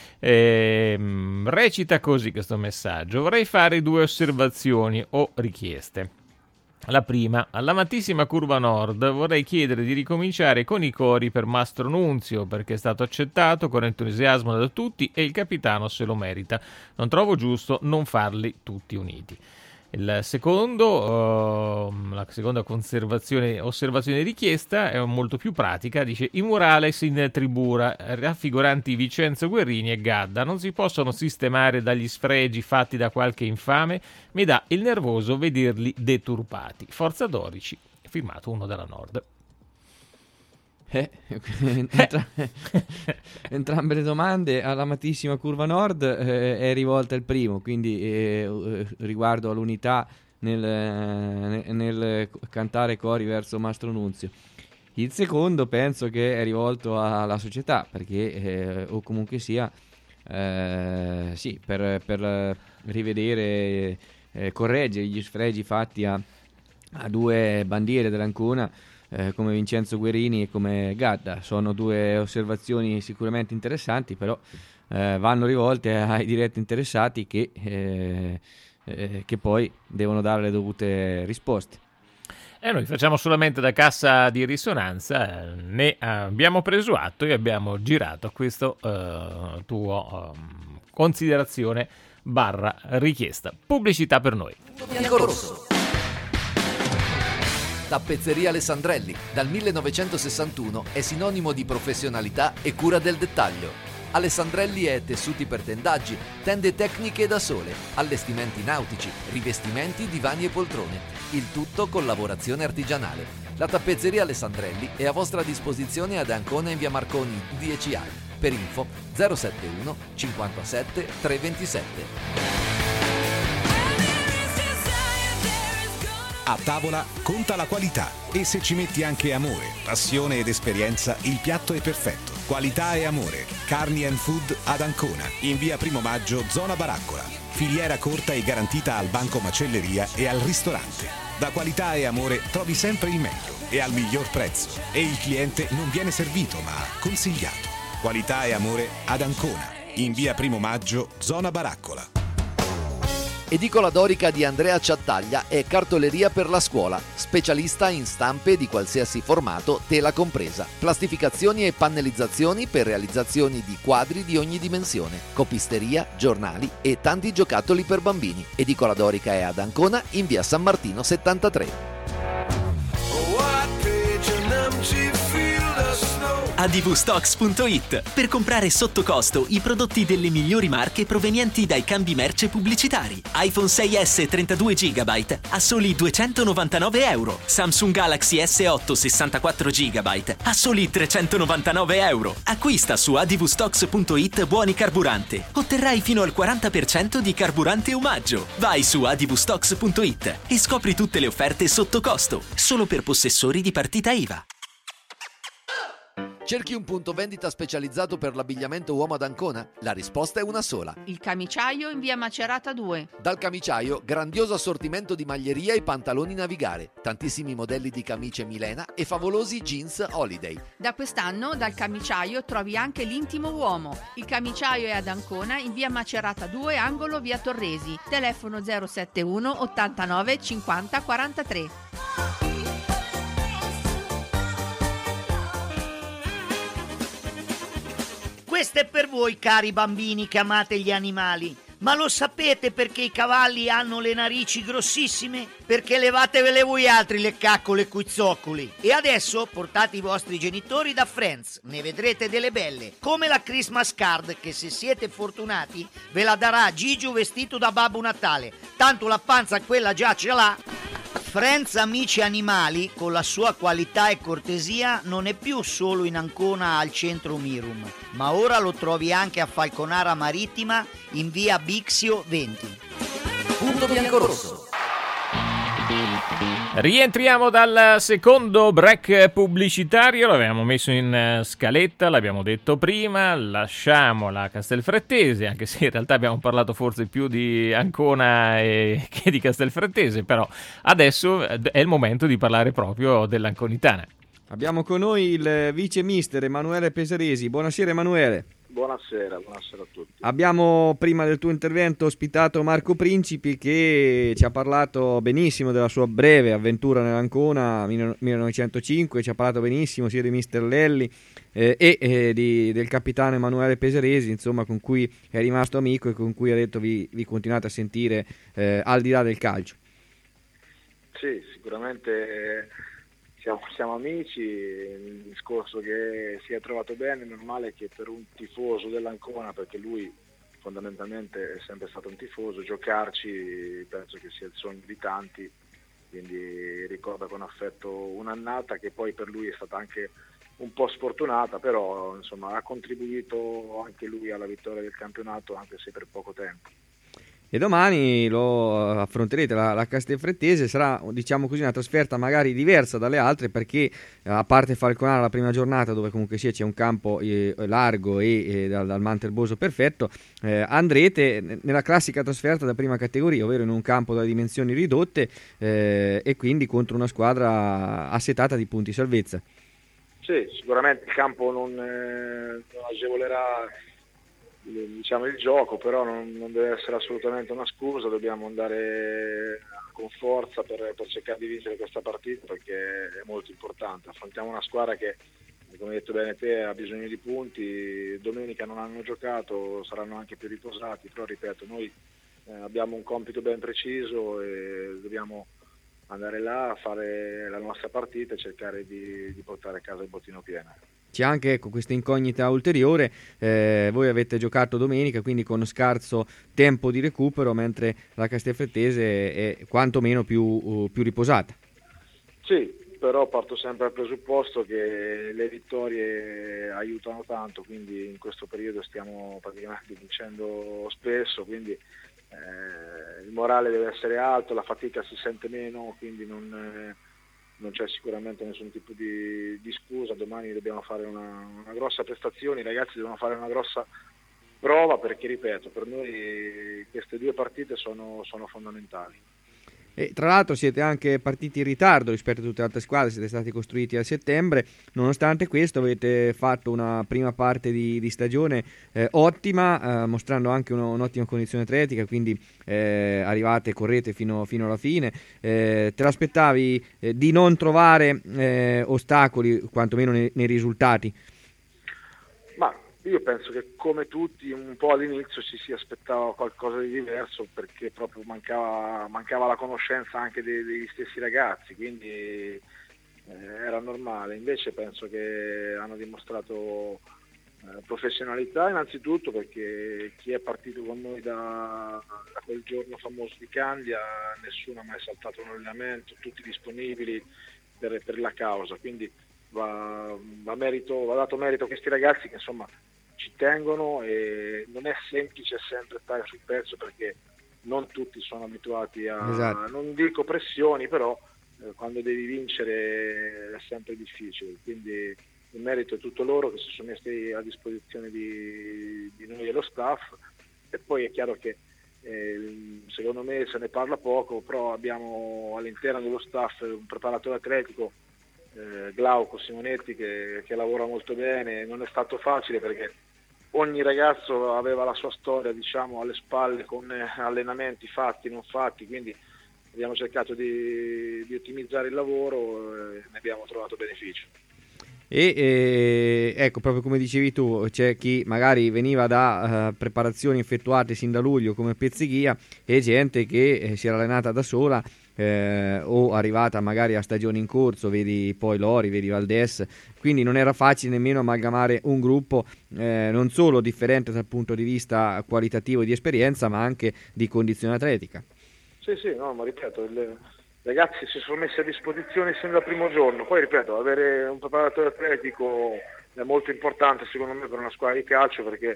Recita così questo messaggio: vorrei fare 2 osservazioni o richieste. La prima: all'amatissima Curva Nord vorrei chiedere di ricominciare con i cori per Mastro Nunzio, perché è stato accettato con entusiasmo da tutti e il capitano se lo merita. Non trovo giusto non farli tutti uniti. La seconda osservazione richiesta è molto più pratica, dice: i murales in tribuna raffiguranti Vincenzo Guerrini e Gadda non si possono sistemare dagli sfregi fatti da qualche infame, mi dà il nervoso vederli deturpati. Forza Dorici, firmato uno della Nord. Entrambe le domande all'amatissima Curva Nord è rivolta il primo, quindi riguardo all'unità nel cantare cori verso Mastro Nunzio. Il secondo penso che è rivolto alla società, perché o comunque sia per rivedere, correggere gli sfregi fatti a 2 bandiere dell'Ancona come Vincenzo Guerrini e come Gadda. Sono 2 osservazioni sicuramente interessanti, però vanno rivolte ai diretti interessati che poi devono dare le dovute risposte. E noi facciamo solamente da cassa di risonanza, ne abbiamo preso atto e abbiamo girato questo tuo considerazione / richiesta. Pubblicità per noi. Biancorosso. Tappezzeria Alessandrelli, dal 1961 è sinonimo di professionalità e cura del dettaglio. Alessandrelli è tessuti per tendaggi, tende tecniche da sole, allestimenti nautici, rivestimenti, divani e poltrone. Il tutto con lavorazione artigianale. La tappezzeria Alessandrelli è a vostra disposizione ad Ancona in via Marconi 10A. Per info 071 57 327. A tavola conta la qualità e se ci metti anche amore, passione ed esperienza, il piatto è perfetto. Qualità e amore. Carni and Food ad Ancona, in via Primo Maggio, zona Baraccola. Filiera corta e garantita al banco macelleria e al ristorante. Da Qualità e Amore trovi sempre il meglio e al miglior prezzo. E il cliente non viene servito ma consigliato. Qualità e Amore ad Ancona, in via Primo Maggio, zona Baraccola. Edicola Dorica di Andrea Ciattaglia è cartoleria per la scuola, specialista in stampe di qualsiasi formato, tela compresa, plastificazioni e pannellizzazioni per realizzazioni di quadri di ogni dimensione, copisteria, giornali e tanti giocattoli per bambini. Edicola Dorica è ad Ancona in via San Martino 73. advstocks.it per comprare sotto costo i prodotti delle migliori marche provenienti dai cambi merce pubblicitari. iPhone 6S 32 GB a soli €299, Samsung Galaxy S8 64 GB a soli €399. Acquista su advstocks.it buoni carburante. Otterrai fino al 40% di carburante omaggio. Vai su advstocks.it e scopri tutte le offerte sotto costo, solo per possessori di partita IVA. Cerchi un punto vendita specializzato per l'abbigliamento uomo ad Ancona? La risposta è una sola. Il Camiciaio in via Macerata 2. Dal Camiciaio, grandioso assortimento di maglieria e pantaloni Navigare, tantissimi modelli di camicie Milena e favolosi jeans Holiday. Da quest'anno dal Camiciaio trovi anche l'intimo uomo. Il Camiciaio è ad Ancona in via Macerata 2, angolo via Torresi. Telefono 071 89 50 43. Questo è per voi, cari bambini che amate gli animali. Ma lo sapete perché i cavalli hanno le narici grossissime? Perché levatevele voi altri le caccole coi zoccoli. E adesso portate i vostri genitori da Friends, ne vedrete delle belle. Come la Christmas card che, se siete fortunati, ve la darà Gigio vestito da Babbo Natale. Tanto la panza quella già ce l'ha. Friends Amici Animali, con la sua qualità e cortesia, non è più solo in Ancona al centro Mirum, ma ora lo trovi anche a Falconara Marittima in via Bixio 20. Punto biancorosso. Rientriamo dal secondo break pubblicitario, l'avevamo messo in scaletta, l'abbiamo detto prima, lasciamo la Castelfrattese, anche se in realtà abbiamo parlato forse più di Ancona che di Castelfrattese, però adesso è il momento di parlare proprio dell'anconitana. Abbiamo con noi il vice mister Emanuele Pesaresi. Buonasera Emanuele. Buonasera a tutti. Abbiamo prima del tuo intervento ospitato Marco Principi, che ci ha parlato benissimo della sua breve avventura nell'Ancona 1905, ci ha parlato benissimo sia di mister Lelli del capitano Emanuele Pesaresi, insomma, con cui è rimasto amico e con cui ha detto vi continuate a sentire al di là del calcio. Sì, sicuramente siamo amici. Il discorso che si è trovato bene è normale che per un tifoso dell'Ancona, perché lui fondamentalmente è sempre stato un tifoso, giocarci penso che sia il sogno di tanti, quindi ricorda con affetto un'annata che poi per lui è stata anche un po' sfortunata, però insomma ha contribuito anche lui alla vittoria del campionato, anche se per poco tempo. E domani lo affronterete, la Castelfrattese sarà, diciamo così, una trasferta magari diversa dalle altre, perché a parte Falconara la prima giornata, dove comunque sia c'è un campo largo e dal mantelboso perfetto, andrete nella classica trasferta da prima categoria, ovvero in un campo da dimensioni ridotte e quindi contro una squadra assetata di punti salvezza. Sì, sicuramente il campo non agevolerà diciamo il gioco, però non deve essere assolutamente una scusa, dobbiamo andare con forza per cercare di vincere questa partita, perché è molto importante. Affrontiamo una squadra che, come hai detto bene te, ha bisogno di punti. Domenica non hanno giocato, saranno anche più riposati, però ripeto, noi abbiamo un compito ben preciso e dobbiamo andare là a fare la nostra partita e cercare di portare a casa il bottino pieno. C'è anche questa incognita ulteriore, voi avete giocato domenica, quindi con scarso tempo di recupero, mentre la Castelfrattese è quantomeno più riposata. Sì, però parto sempre dal presupposto che le vittorie aiutano tanto, quindi in questo periodo stiamo praticamente vincendo spesso, quindi il morale deve essere alto, la fatica si sente meno, quindi non c'è sicuramente nessun tipo di scusa. Domani dobbiamo fare una grossa prestazione, i ragazzi devono fare una grossa prova, perché ripeto, per noi queste 2 partite sono fondamentali. E tra l'altro siete anche partiti in ritardo rispetto a tutte le altre squadre, siete stati costruiti a settembre, nonostante questo avete fatto una prima parte di stagione ottima, mostrando anche un'ottima condizione atletica, quindi arrivate, correte fino alla fine. Te l'aspettavi di non trovare ostacoli, quantomeno nei risultati? Ma io penso che come tutti un po' all'inizio ci si aspettava qualcosa di diverso, perché proprio mancava la conoscenza anche degli stessi ragazzi, quindi era normale. Invece penso che hanno dimostrato professionalità innanzitutto, perché chi è partito con noi da quel giorno famoso di Candia, nessuno ha mai saltato un allenamento, tutti disponibili per la causa, quindi va dato merito a questi ragazzi che insomma ci tengono, e non è semplice sempre stare sul pezzo, perché non tutti sono abituati a, esatto, non dico pressioni, però quando devi vincere è sempre difficile, quindi il merito è tutto loro, che si sono messi a disposizione di noi e lo staff. E poi è chiaro che secondo me se ne parla poco, però abbiamo all'interno dello staff un preparatore atletico, Glauco Simonetti, che lavora molto bene. Non è stato facile, perché ogni ragazzo aveva la sua storia, diciamo, alle spalle, con allenamenti fatti, non fatti, quindi abbiamo cercato di ottimizzare il lavoro e ne abbiamo trovato beneficio. E ecco, proprio come dicevi tu, c'è chi magari veniva da preparazioni effettuate sin da luglio come Pezzighia, e gente che si era allenata da sola o arrivata magari a stagioni in corso, vedi poi Lori, vedi Valdés, quindi non era facile nemmeno amalgamare un gruppo non solo differente dal punto di vista qualitativo e di esperienza, ma anche di condizione atletica. Sì, no, ma ripeto, i ragazzi si sono messi a disposizione sin dal primo giorno. Poi ripeto, avere un preparatore atletico è molto importante secondo me per una squadra di calcio, perché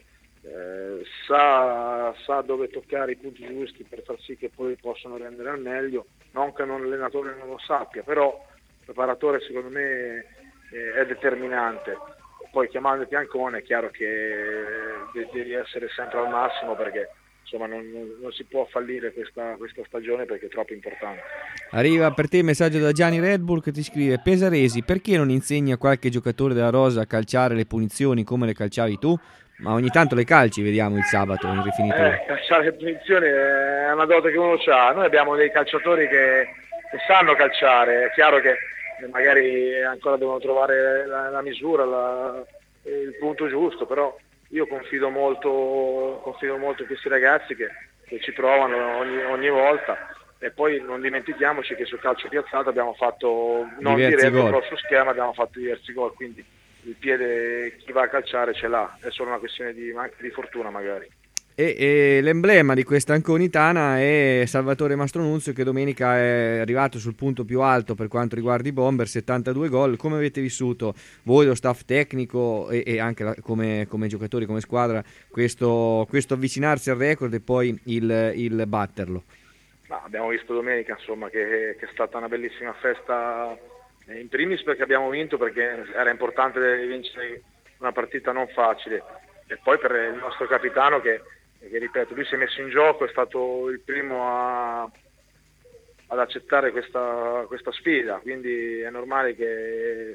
sa dove toccare i punti giusti per far sì che poi possano rendere al meglio. Non che un allenatore non lo sappia, però il preparatore secondo me è determinante. Poi chiamandoti Ancona è chiaro che devi essere sempre al massimo, perché insomma non si può fallire questa stagione, perché è troppo importante. Arriva per te il messaggio da Gianni Red Bull, che ti scrive: Pesaresi, perché non insegni a qualche giocatore della rosa a calciare le punizioni come le calciavi tu? Ma ogni tanto le calci, vediamo il sabato in rifinitura. Calciare le punizioni è una dote che uno ha. Noi abbiamo dei calciatori che sanno calciare. È chiaro che magari ancora devono trovare la misura, il punto giusto, però io confido molto in questi ragazzi che ci provano ogni volta. E poi non dimentichiamoci che sul calcio piazzato abbiamo fatto, non diretto, però su schema abbiamo fatto diversi gol, quindi il piede chi va a calciare ce l'ha, è solo una questione anche di fortuna magari. E l'emblema di questa anconitana è Salvatore Mastronunzio, che domenica è arrivato sul punto più alto per quanto riguarda i Bomber, 72 gol. Come avete vissuto voi, lo staff tecnico e anche come giocatori, come squadra, questo avvicinarsi al record e poi il batterlo? Abbiamo visto domenica insomma che è stata una bellissima festa, in primis perché abbiamo vinto, perché era importante vincere una partita non facile, e poi per il nostro capitano che ripeto, lui si è messo in gioco, è stato il primo ad accettare questa sfida, quindi è normale che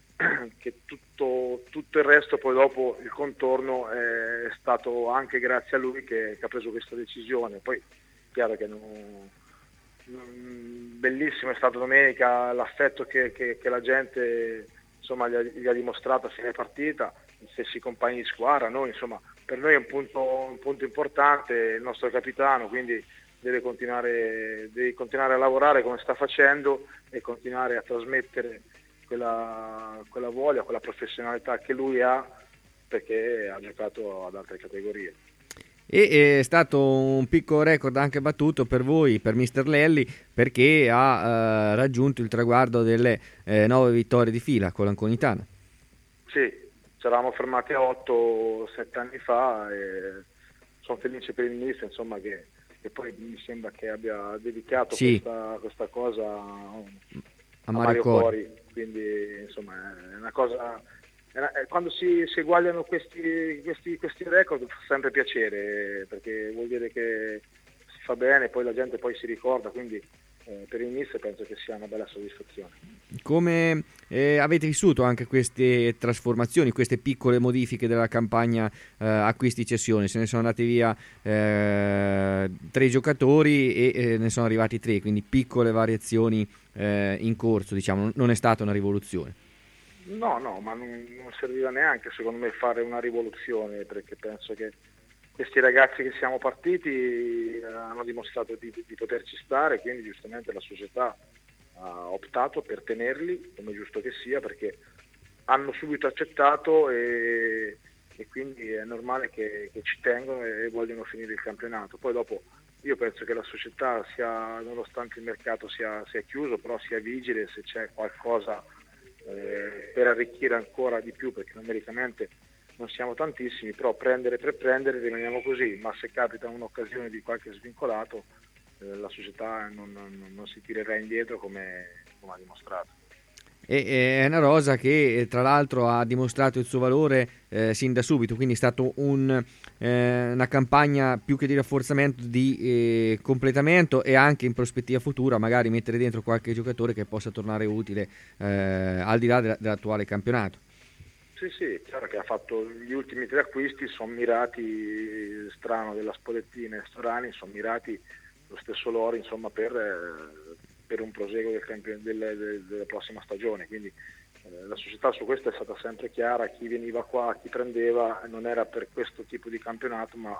tutto il resto, poi dopo il contorno, è stato anche grazie a lui che ha preso questa decisione. Poi è chiaro che bellissimo è stato domenica l'affetto che la gente insomma gli ha dimostrato a fine partita, gli stessi compagni di squadra. Noi insomma, per noi è un punto importante, il nostro capitano, quindi deve continuare a lavorare come sta facendo e continuare a trasmettere quella voglia, quella professionalità che lui ha, perché ha giocato ad altre categorie. E è stato un piccolo record anche battuto per voi, per Mister Lelli, perché ha raggiunto il traguardo delle 9 vittorie di fila con l'Anconitana. Sì, ci eravamo fermati a 8-7 anni fa, e sono felice per il mister insomma che che poi mi sembra che abbia dedicato Sì. questa cosa A Mario Cori. quindi insomma è una cosa, quando si eguagliano questi record fa sempre piacere, perché vuol dire che si fa bene, poi la gente poi si ricorda, quindi per il mister penso che sia una bella soddisfazione. Come avete vissuto anche queste trasformazioni, queste piccole modifiche della campagna acquisti-cessioni? Se ne sono andati via 3 giocatori e ne sono arrivati 3, quindi piccole variazioni in corso, diciamo, non è stata una rivoluzione. No, ma non serviva neanche secondo me fare una rivoluzione, perché penso che questi ragazzi che siamo partiti hanno dimostrato di poterci stare, quindi giustamente la società ha optato per tenerli, come giusto che sia, perché hanno subito accettato e quindi è normale che ci tengono e vogliono finire il campionato. Poi dopo io penso che la società sia, nonostante il mercato sia chiuso, però sia vigile se c'è qualcosa per arricchire ancora di più, perché numericamente non siamo tantissimi, però prendere per prendere rimaniamo così, ma se capita un'occasione di qualche svincolato la società non si tirerà indietro come ha dimostrato. È una rosa che tra l'altro ha dimostrato il suo valore sin da subito, quindi è stato una campagna più che di rafforzamento, di completamento, e anche in prospettiva futura magari mettere dentro qualche giocatore che possa tornare utile al di là dell'attuale campionato. Sì, chiaro che ha fatto gli ultimi 3 acquisti, sono mirati, strano della Spollettina e Storani, sono mirati lo stesso loro, insomma, per un proseguo della prossima stagione, quindi la società su questo è stata sempre chiara, chi veniva qua, chi prendeva, non era per questo tipo di campionato, ma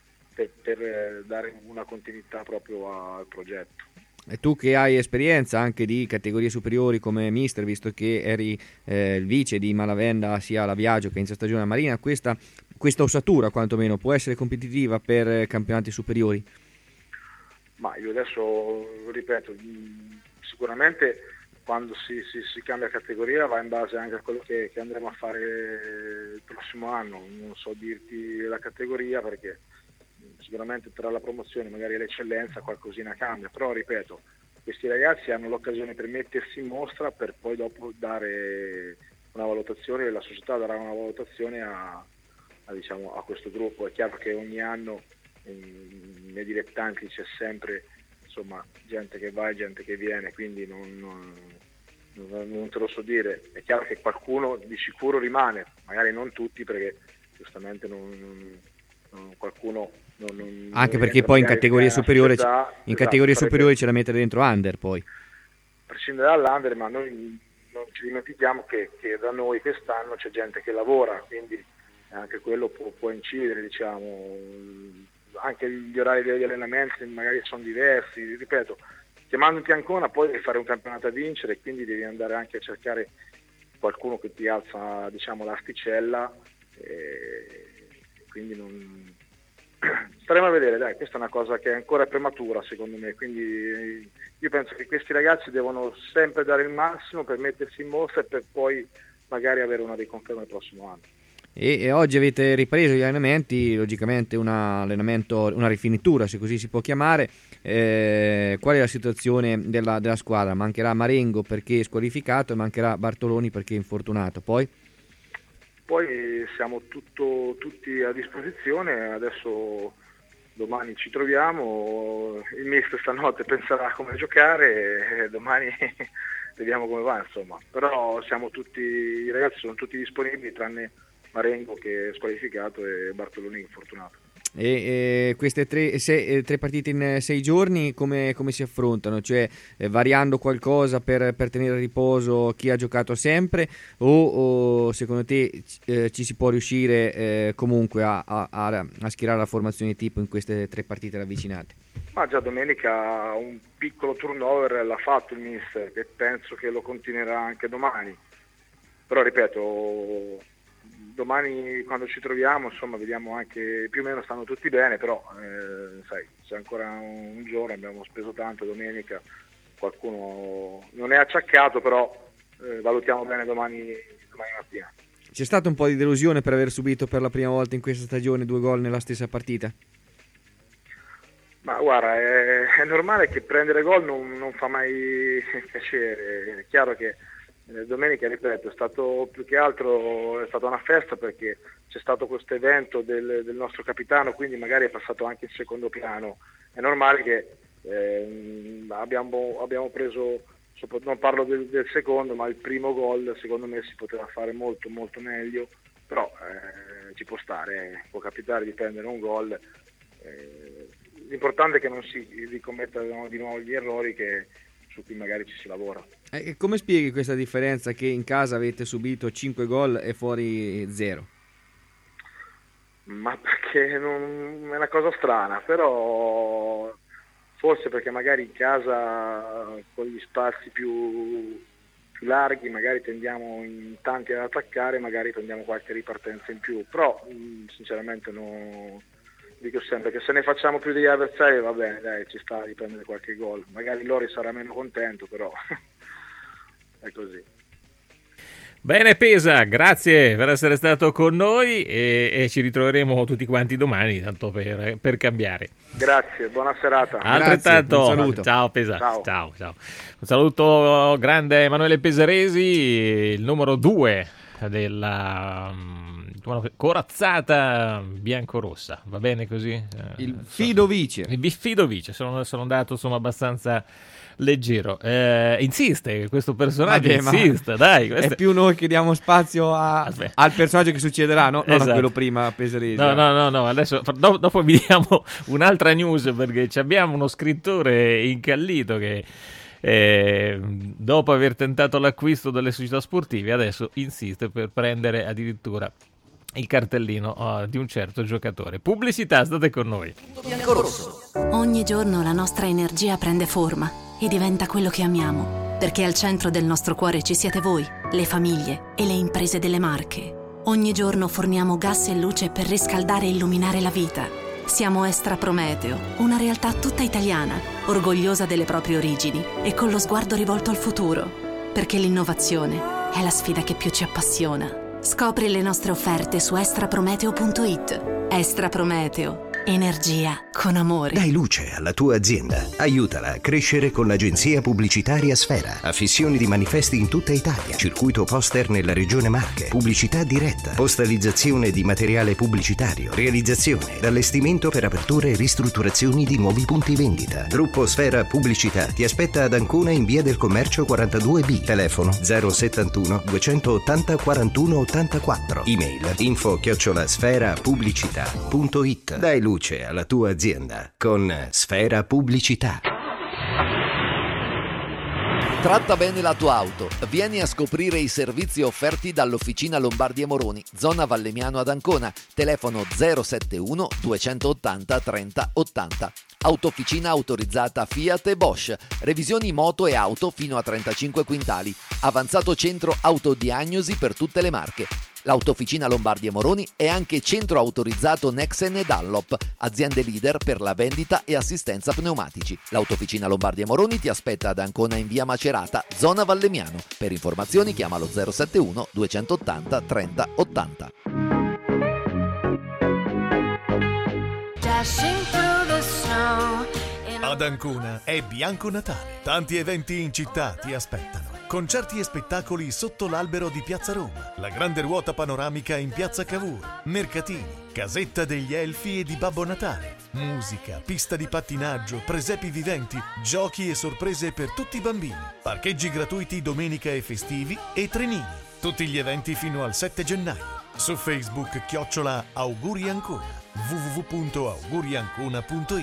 per dare una continuità proprio al progetto. E tu che hai esperienza anche di categorie superiori come mister, visto che eri il vice di Malavenda sia alla Viaggio che inizio stagione a Marina, questa ossatura quantomeno può essere competitiva per campionati superiori? Ma io adesso ripeto, sicuramente quando si cambia categoria va in base anche a quello che andremo a fare il prossimo anno, non so dirti la categoria perché sicuramente tra la promozione magari l'eccellenza qualcosina cambia, però ripeto, questi ragazzi hanno l'occasione per mettersi in mostra per poi dopo dare una valutazione, e la società darà una valutazione a questo gruppo. È chiaro che ogni anno nei dilettanti c'è sempre insomma gente che va e gente che viene, quindi non te lo so dire. È chiaro che qualcuno di sicuro rimane, magari non tutti, perché giustamente qualcuno anche perché poi in categorie superiori c'è da mettere dentro under, poi a prescindere dall'under, ma noi non ci dimentichiamo che da noi quest'anno c'è gente che lavora, quindi anche quello può incidere, diciamo. Anche gli orari degli allenamenti magari sono diversi, ripeto, chiamandoti Ancona poi devi fare un campionato a vincere, quindi devi andare anche a cercare qualcuno che ti alza, diciamo, l'asticella, quindi staremo a vedere, dai, questa è una cosa che è ancora prematura secondo me, quindi io penso che questi ragazzi devono sempre dare il massimo per mettersi in mostra e per poi magari avere una riconferma il prossimo anno. E oggi avete ripreso gli allenamenti, logicamente una rifinitura, se così si può chiamare. Qual è la situazione della squadra? Mancherà Marengo perché è squalificato e mancherà Bartoloni perché è infortunato. Poi siamo tutti a disposizione, adesso domani ci troviamo, il mister stanotte penserà come giocare e domani vediamo come va, insomma. Però i ragazzi sono tutti disponibili tranne Marengo che è squalificato e Bartoloni infortunato. E queste tre partite in 6 giorni come si affrontano? Cioè variando qualcosa per tenere a riposo chi ha giocato sempre o secondo te ci si può riuscire comunque a schierare la formazione tipo in queste 3 partite ravvicinate? Ma già domenica un piccolo turnover l'ha fatto il mister e penso che lo continuerà anche domani, però ripeto, domani quando ci troviamo insomma vediamo anche, più o meno stanno tutti bene, però sai, c'è ancora un giorno, abbiamo speso tanto domenica, qualcuno non è acciaccato, però valutiamo bene domani mattina. C'è stata un po' di delusione per aver subito per la prima volta in questa stagione 2 gol nella stessa partita? Ma guarda, è normale che prendere gol non fa mai piacere. È chiaro che domenica, ripeto, è stato più che altro è stata una festa perché c'è stato questo evento del nostro capitano, quindi magari è passato anche in secondo piano. È normale che abbiamo preso, non parlo del secondo, ma il primo gol secondo me si poteva fare molto molto meglio, però ci può stare, può capitare di prendere un gol. L'importante è che non si ricomettano di nuovo gli errori su cui magari ci si lavora. E come spieghi questa differenza che in casa avete subito 5 gol e fuori 0? Ma perché è una cosa strana, però forse perché magari in casa con gli spazi più larghi magari tendiamo in tanti ad attaccare, magari prendiamo qualche ripartenza in più, però sinceramente dico sempre che se ne facciamo più degli avversari va bene, dai, ci sta di prendere qualche gol, magari Lori sarà meno contento, però è così. Bene Pesa, grazie per essere stato con noi e ci ritroveremo tutti quanti domani, tanto per cambiare. Grazie, buona serata. Altrettanto, grazie, un saluto. Ciao Pesa. Ciao. Un saluto grande Emanuele Pesaresi, il numero 2 della corazzata biancorossa, va bene così? Il Fido Vice. Il Fido Vice, sono andato insomma abbastanza leggero. Insiste questo personaggio, insiste, dai. È più noi che diamo spazio al personaggio che succederà, no? Non a quello prima Pesaresi. No, adesso dopo vi diamo un'altra news perché abbiamo uno scrittore incallito che dopo aver tentato l'acquisto delle società sportive adesso insiste per prendere addirittura il cartellino di un certo giocatore. Pubblicità, state con noi. Ogni giorno la nostra energia prende forma e diventa quello che amiamo, perché al centro del nostro cuore ci siete voi, le famiglie e le imprese delle Marche. Ogni giorno forniamo gas e luce per riscaldare e illuminare la vita. Siamo Estra Prometeo, una realtà tutta italiana, orgogliosa delle proprie origini e con lo sguardo rivolto al futuro, perché l'innovazione è la sfida che più ci appassiona. Scopri le nostre offerte su extraprometeo.it. Estra Prometeo, energia con amore. Dai luce alla tua azienda. Aiutala a crescere con l'agenzia pubblicitaria Sfera. Affissioni di manifesti in tutta Italia. Circuito poster nella regione Marche. Pubblicità diretta. Postalizzazione di materiale pubblicitario. Realizzazione ed allestimento per aperture e ristrutturazioni di nuovi punti vendita. Gruppo Sfera Pubblicità ti aspetta ad Ancona in via del Commercio 42B. Telefono 071 280 41 84. Email info@sferapubblicità.it. Dai luce alla tua azienda con Sfera Pubblicità. Tratta bene la tua auto. Vieni a scoprire i servizi offerti dall'Officina Lombardi e Moroni, zona Vallemiano ad Ancona. Telefono 071 280 30 80. Autofficina autorizzata Fiat e Bosch. Revisioni moto e auto fino a 35 quintali. Avanzato centro autodiagnosi per tutte le marche. L'Autofficina Lombardi e Moroni è anche centro autorizzato Nexen e Dunlop, aziende leader per la vendita e assistenza pneumatici. L'Autofficina Lombardi e Moroni ti aspetta ad Ancona in via Macerata, zona Vallemiano. Per informazioni chiamalo 071 280 30 80. Ad Ancona è Bianco Natale. Tanti eventi in città ti aspettano. Concerti e spettacoli sotto l'albero di Piazza Roma, la grande ruota panoramica in Piazza Cavour, mercatini, casetta degli elfi e di Babbo Natale, musica, pista di pattinaggio, presepi viventi, giochi e sorprese per tutti i bambini, parcheggi gratuiti domenica e festivi e trenini. Tutti gli eventi fino al 7 gennaio. Su Facebook @Auguri Ancona, www.auguriancona.it.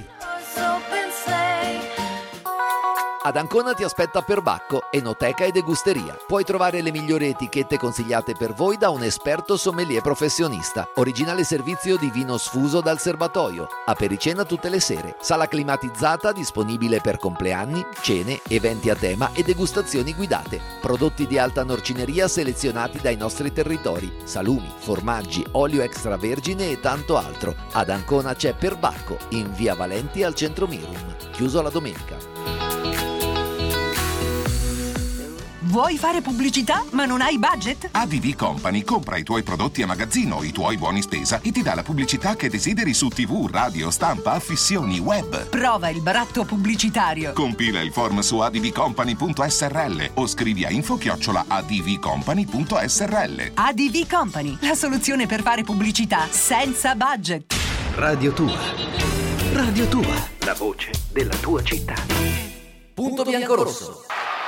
Ad Ancona ti aspetta Perbacco, enoteca e degusteria. Puoi trovare le migliori etichette consigliate per voi da un esperto sommelier professionista. Originale servizio di vino sfuso dal serbatoio. Apericena tutte le sere. Sala climatizzata disponibile per compleanni, cene, eventi a tema e degustazioni guidate. Prodotti di alta norcineria selezionati dai nostri territori. Salumi, formaggi, olio extravergine e tanto altro. Ad Ancona c'è Perbacco, in via Valenti al centro Mirum. Chiuso la domenica. Vuoi fare pubblicità ma non hai budget? ADV Company compra i tuoi prodotti a magazzino, i tuoi buoni spesa e ti dà la pubblicità che desideri su TV, radio, stampa, affissioni, web. Prova il baratto pubblicitario. Compila il form su advcompany.srl o scrivi a info@advcompany.srl. ADV Company, la soluzione per fare pubblicità senza budget. Radio Tua. Radio Tua, la voce della tua città. Punto bianco-rosso.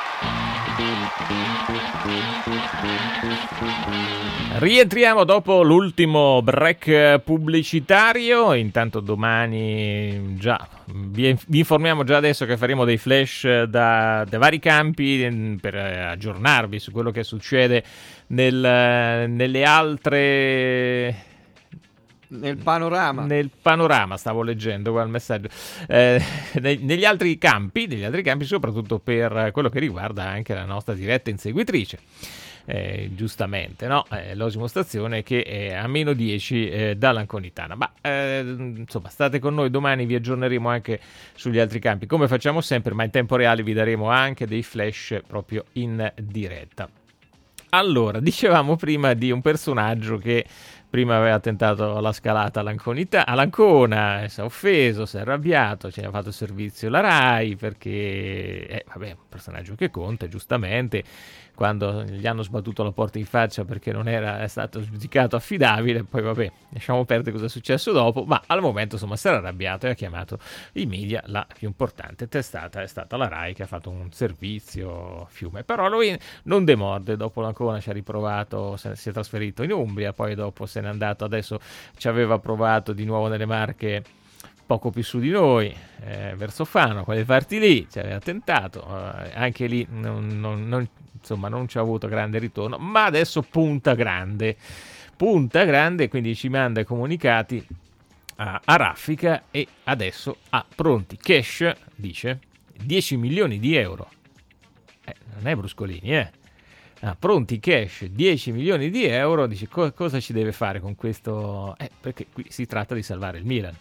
Rientriamo dopo l'ultimo break pubblicitario. Intanto domani già vi informiamo già adesso che faremo dei flash da vari campi per aggiornarvi su quello che succede nelle altre... Nel panorama stavo leggendo qua il messaggio, negli altri campi, soprattutto per quello che riguarda anche la nostra diretta inseguitrice, giustamente, no? L'Osimo Stazione che è a meno 10 dall'Anconitana. Ma insomma, state con noi, domani vi aggiorneremo anche sugli altri campi, come facciamo sempre, ma in tempo reale vi daremo anche dei flash proprio in diretta. Allora, dicevamo prima di un personaggio che prima aveva tentato la scalata all'Ancona, si è offeso, si è arrabbiato, ci ha fatto servizio la Rai perché, un personaggio che conta, giustamente, quando gli hanno sbattuto la porta in faccia perché non è stato giudicato affidabile, poi vabbè, lasciamo perdere cosa è successo dopo, ma al momento insomma si era arrabbiato e ha chiamato i media, la più importante testata è stata la Rai, che ha fatto un servizio fiume, però lui non demorde, dopo l'Ancona ci ha riprovato, si è trasferito in Umbria, poi dopo se n'è andato, adesso ci aveva provato di nuovo nelle Marche poco più su di noi, verso Fano, quelle parti lì ci aveva tentato, anche lì non ci ha avuto grande ritorno, ma adesso punta grande, quindi ci manda i comunicati a raffica e adesso ha pronti cash, dice 10 milioni di euro, non è Bruscolini, pronti cash 10 milioni di euro, dice cosa ci deve fare con questo, perché qui si tratta di salvare il Milan.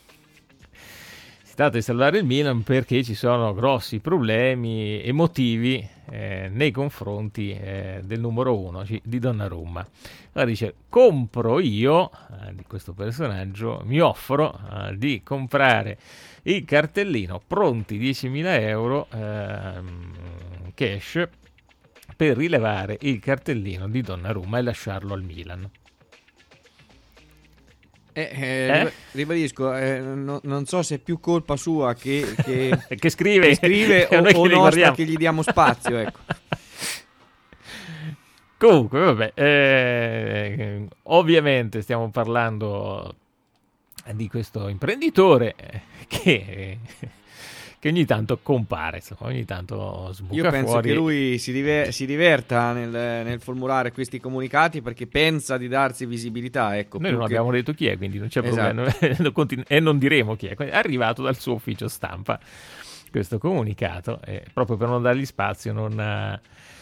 Si tratta di salvare il Milan perché ci sono grossi problemi emotivi nei confronti del numero 1 di Donnarumma. Allora dice, compro io, di questo personaggio, mi offro di comprare il cartellino, pronti 10.000 euro cash per rilevare il cartellino di Donnarumma e lasciarlo al Milan. Ribadisco, non so se è più colpa sua che scrive o nostra che gli diamo spazio, ecco. Comunque vabbè, ovviamente stiamo parlando di questo imprenditore che ogni tanto compare, insomma, ogni tanto sbuca fuori. Io penso che lui si diverta nel formulare questi comunicati perché pensa di darsi visibilità. Ecco, noi non abbiamo detto chi è, quindi non c'è problema, e non diremo chi è. È arrivato dal suo ufficio stampa questo comunicato, proprio per non dargli spazio non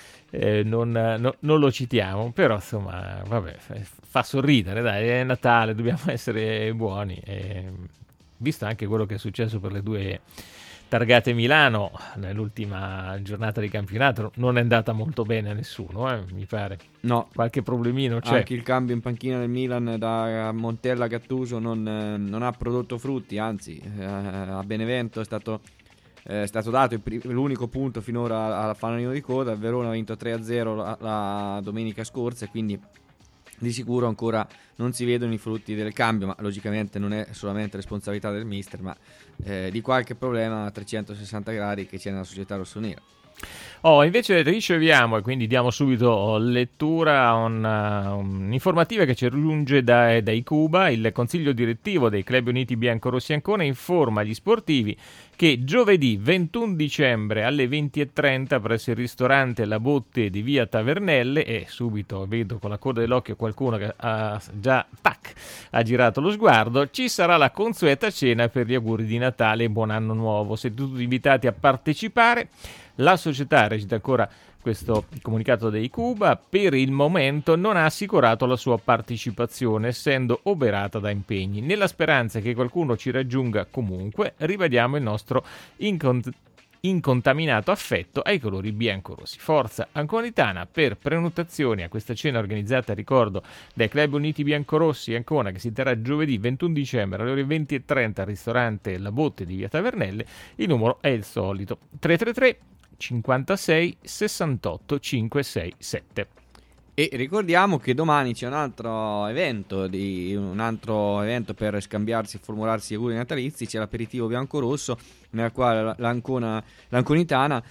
lo citiamo, però insomma vabbè, fa sorridere, dai, è Natale, dobbiamo essere buoni, visto anche quello che è successo per le due targate Milano nell'ultima giornata di campionato, non è andata molto bene a nessuno, mi pare. No, qualche problemino c'è. Anche il cambio in panchina del Milan da Montella a Gattuso non ha prodotto frutti, anzi a Benevento è stato dato l'unico punto finora al fanalino di coda. Il Verona ha vinto 3-0 la domenica scorsa e quindi di sicuro ancora non si vedono i frutti del cambio, ma logicamente non è solamente responsabilità del mister, ma di qualche problema a 360 gradi che c'è nella società rossonera. Invece riceviamo, e quindi diamo subito lettura a un'informativa che ci giunge da Icuba. Il consiglio direttivo dei Club Uniti Biancorossi Ancona informa gli sportivi che giovedì 21 dicembre alle 20:30 presso il ristorante La Botte di via Tavernelle, e subito vedo con la coda dell'occhio qualcuno che ha girato lo sguardo, ci sarà la consueta cena per gli auguri di Natale e buon anno nuovo. Siete tutti invitati a partecipare. La società, recita ancora questo comunicato dei Cuba, per il momento non ha assicurato la sua partecipazione, essendo oberata da impegni. Nella speranza che qualcuno ci raggiunga comunque, ribadiamo il nostro incontaminato affetto ai colori biancorossi. Forza Anconitana. Per prenotazioni a questa cena organizzata, ricordo, dai Club Uniti Biancorossi Ancona, che si terrà giovedì 21 dicembre alle ore 20:30 al ristorante La Botte di via Tavernelle, il numero è il solito 333 56 68 567. E ricordiamo che domani c'è un altro evento per scambiarsi e formularsi auguri natalizi. C'è l'aperitivo biancorosso, nella quale l'Anconitana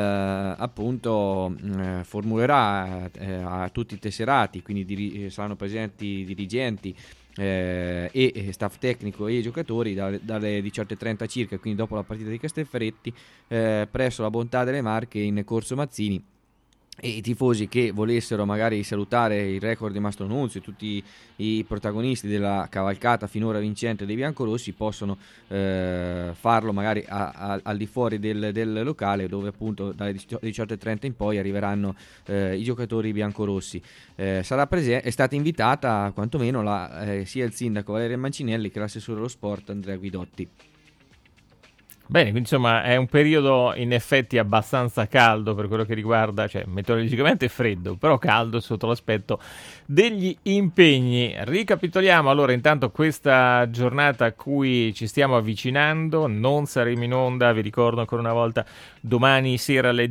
formulerà a tutti i tesserati, quindi saranno presenti dirigenti e staff tecnico e giocatori dalle 18:30 circa, quindi dopo la partita di Castelferretti, presso la Bontà delle Marche in Corso Mazzini. E i tifosi che volessero magari salutare il record di Mastro Nunzio e tutti i protagonisti della cavalcata finora vincente dei biancorossi possono farlo magari al di fuori del locale, dove appunto dalle 18:30 in poi arriveranno i giocatori biancorossi. È stata invitata quantomeno sia il sindaco Valerio Mancinelli che l'assessore allo sport Andrea Guidotti. Bene, quindi insomma è un periodo in effetti abbastanza caldo per quello che riguarda, cioè meteorologicamente freddo, però caldo sotto l'aspetto degli impegni. Ricapitoliamo allora intanto questa giornata a cui ci stiamo avvicinando. Non saremo in onda, vi ricordo ancora una volta, domani sera alle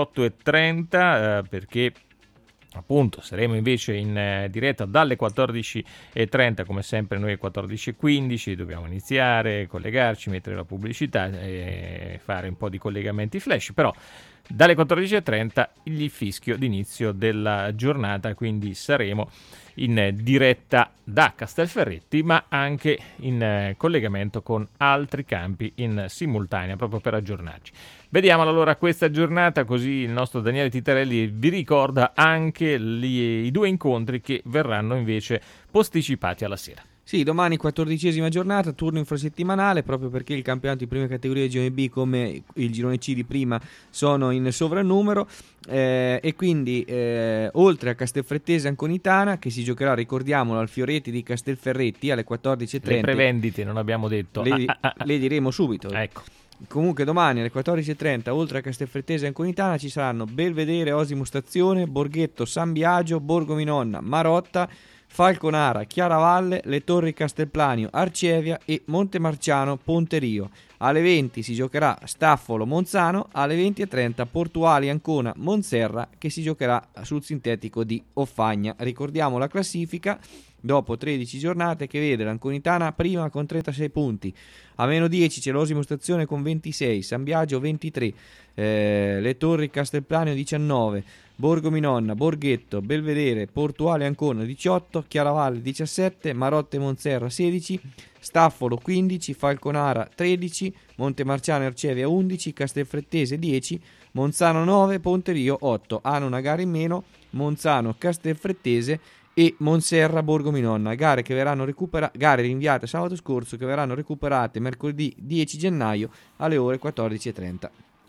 18:30 perché appunto saremo invece in diretta dalle 14:30, come sempre noi 14:15 dobbiamo iniziare, collegarci, mettere la pubblicità e fare un po' di collegamenti flash, però dalle 14:30 il fischio d'inizio della giornata, quindi saremo in diretta da Castelferretti ma anche in collegamento con altri campi in simultanea proprio per aggiornarci. Vediamo allora questa giornata, così il nostro Daniele Titarelli vi ricorda anche i due incontri che verranno invece posticipati alla sera. Sì, domani 14ª giornata, turno infrasettimanale, proprio perché il campionato di prima categoria Girone B come il Girone C di prima sono in sovrannumero e quindi oltre a Castelfrettese Anconitana, che si giocherà, ricordiamolo, al Fioretti di Castelferretti alle 14:30. Le prevendite non abbiamo detto. Le diremo subito. Ecco. Comunque domani alle 14:30 oltre a Castelfrettese e Anconitana ci saranno Belvedere, Osimo Stazione, Borghetto, San Biagio, Borgo Minonna, Marotta, Falconara, Chiaravalle, Le Torri Castelplanio, Arcevia e Montemarciano Ponterio. Alle 20 si giocherà Staffolo Monzano, alle 20:30 Portuali Ancona Monserra, che si giocherà sul sintetico di Offagna. Ricordiamo la classifica dopo 13 giornate, che vede l'Anconitana prima con 36 punti, a meno 10 c'è l'Osimo Stazione con 26, San Biagio 23, Le Torri Castelplanio 19, Borgo Minonna, Borghetto, Belvedere, Portuale Ancona 18, Chiaravalle 17, Marotte Monserra 16, Staffolo 15, Falconara 13, Montemarciano e Arcevia 11, Castelfrettese 10, Monzano 9, Ponterio 8. Hanno una gara in meno Monzano, Castelfrettese e Monserra Borgo Minonna, gare rinviate sabato scorso, che verranno recuperate mercoledì 10 gennaio alle ore 14:30.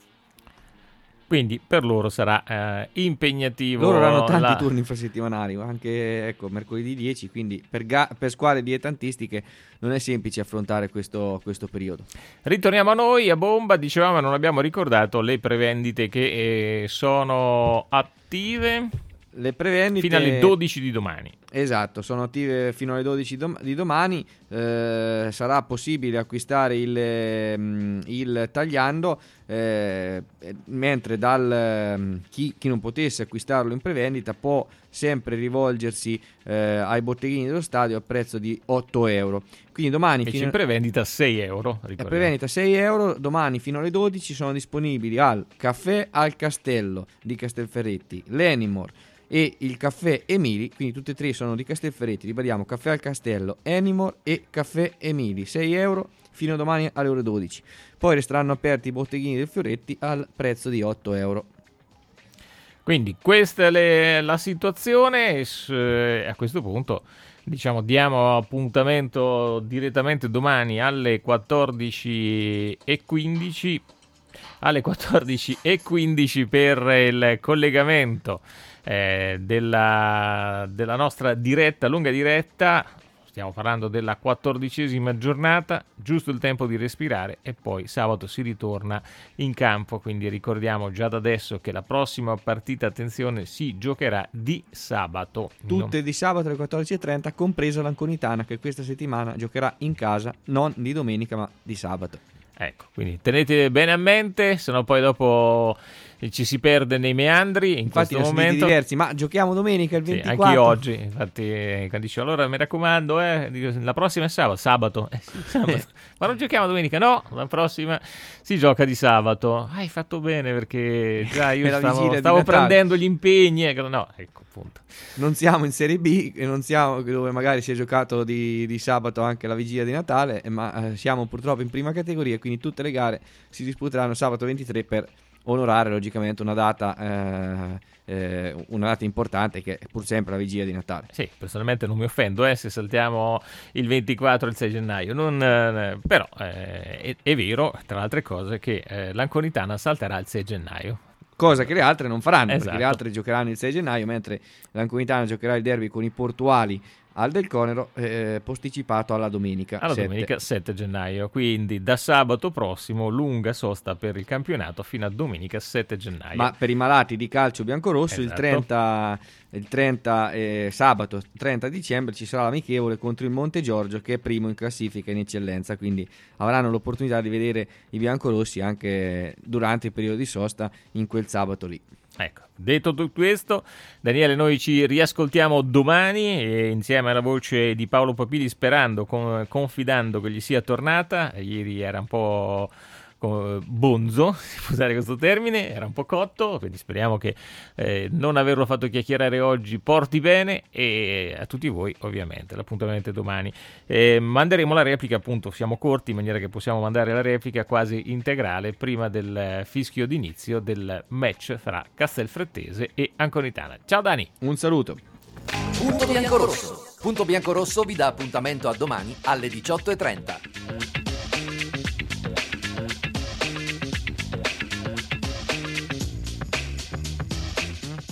Quindi per loro sarà impegnativo. Loro avranno tanti turni infrasettimanali, anche mercoledì 10, quindi per squadre dilettantistiche non è semplice affrontare questo periodo. Ritorniamo a noi, a bomba. Dicevamo, non abbiamo ricordato le prevendite che sono attive. Le prevendite fino alle 12 di domani. Esatto, sono attive fino alle 12 di domani. Sarà possibile acquistare il tagliando, mentre chi non potesse acquistarlo in prevendita può sempre rivolgersi ai botteghini dello stadio a prezzo di 8 euro. Quindi domani in prevendita 6 euro. La prevendita 6 euro. Domani fino alle 12 sono disponibili al Caffè al Castello di Castelferretti, l'Enimor e il Caffè Emili, quindi tutti e tre sono di Castelferretti. Ribadiamo: Caffè al Castello, Enimor e Caffè Emili, 6 euro fino a domani alle ore 12. Poi resteranno aperti i botteghini del Fioretti al prezzo di 8 euro. Quindi questa è la situazione. A questo punto diamo appuntamento direttamente domani alle 14:15 per il collegamento della nostra lunga diretta stiamo parlando della 14ª giornata, giusto il tempo di respirare e poi sabato si ritorna in campo, quindi ricordiamo già da adesso che la prossima partita, attenzione, si giocherà di sabato. Tutte di sabato alle 14:30, compresa l'Anconitana che questa settimana giocherà in casa, non di domenica ma di sabato. Ecco, quindi tenete bene a mente, sennò poi dopo ci si perde nei meandri. Infatti questo momento diversi, ma giochiamo domenica il 24. Sì, anche oggi, infatti, quando dicevo allora mi raccomando, la prossima è sabato. Sì, sabato. Ma non giochiamo domenica? No, la prossima si gioca di sabato. Hai fatto bene, perché già io stavo prendendo gli impegni. No, ecco, appunto. Non siamo in Serie B, e non siamo dove magari si è giocato di sabato anche la vigilia di Natale, ma siamo purtroppo in prima categoria, quindi tutte le gare si disputeranno sabato 23 per onorare logicamente una data importante che è pur sempre la vigilia di Natale. Sì, personalmente non mi offendo se saltiamo il 24 e il 6 gennaio, però è vero, tra le altre cose, che l'Anconitana salterà il 6 gennaio. Cosa che le altre non faranno, esatto. Perché le altre giocheranno il 6 gennaio, mentre l'Anconitana giocherà il derby con i Portuali al Del Conero, posticipato alla domenica. Domenica 7 gennaio, quindi da sabato prossimo lunga sosta per il campionato fino a domenica 7 gennaio. Ma per i malati di calcio biancorosso, esatto. il 30 sabato 30 dicembre ci sarà l'amichevole contro il Monte Giorgio, che è primo in classifica in eccellenza, quindi avranno l'opportunità di vedere i biancorossi anche durante il periodo di sosta in quel sabato lì. Ecco, detto tutto questo, Daniele, noi ci riascoltiamo domani insieme alla voce di Paolo Papili, sperando, confidando che gli sia tornata. Ieri era un po' bonzo, si può usare questo termine, era un po' cotto, quindi speriamo che non averlo fatto chiacchierare oggi porti bene, e a tutti voi ovviamente l'appuntamento è domani. Manderemo la replica, appunto siamo corti in maniera che possiamo mandare la replica quasi integrale prima del fischio d'inizio del match fra Castelfrattese e Anconitana. Ciao Dani, un saluto. Punto Biancorosso vi dà appuntamento a domani alle 18:30.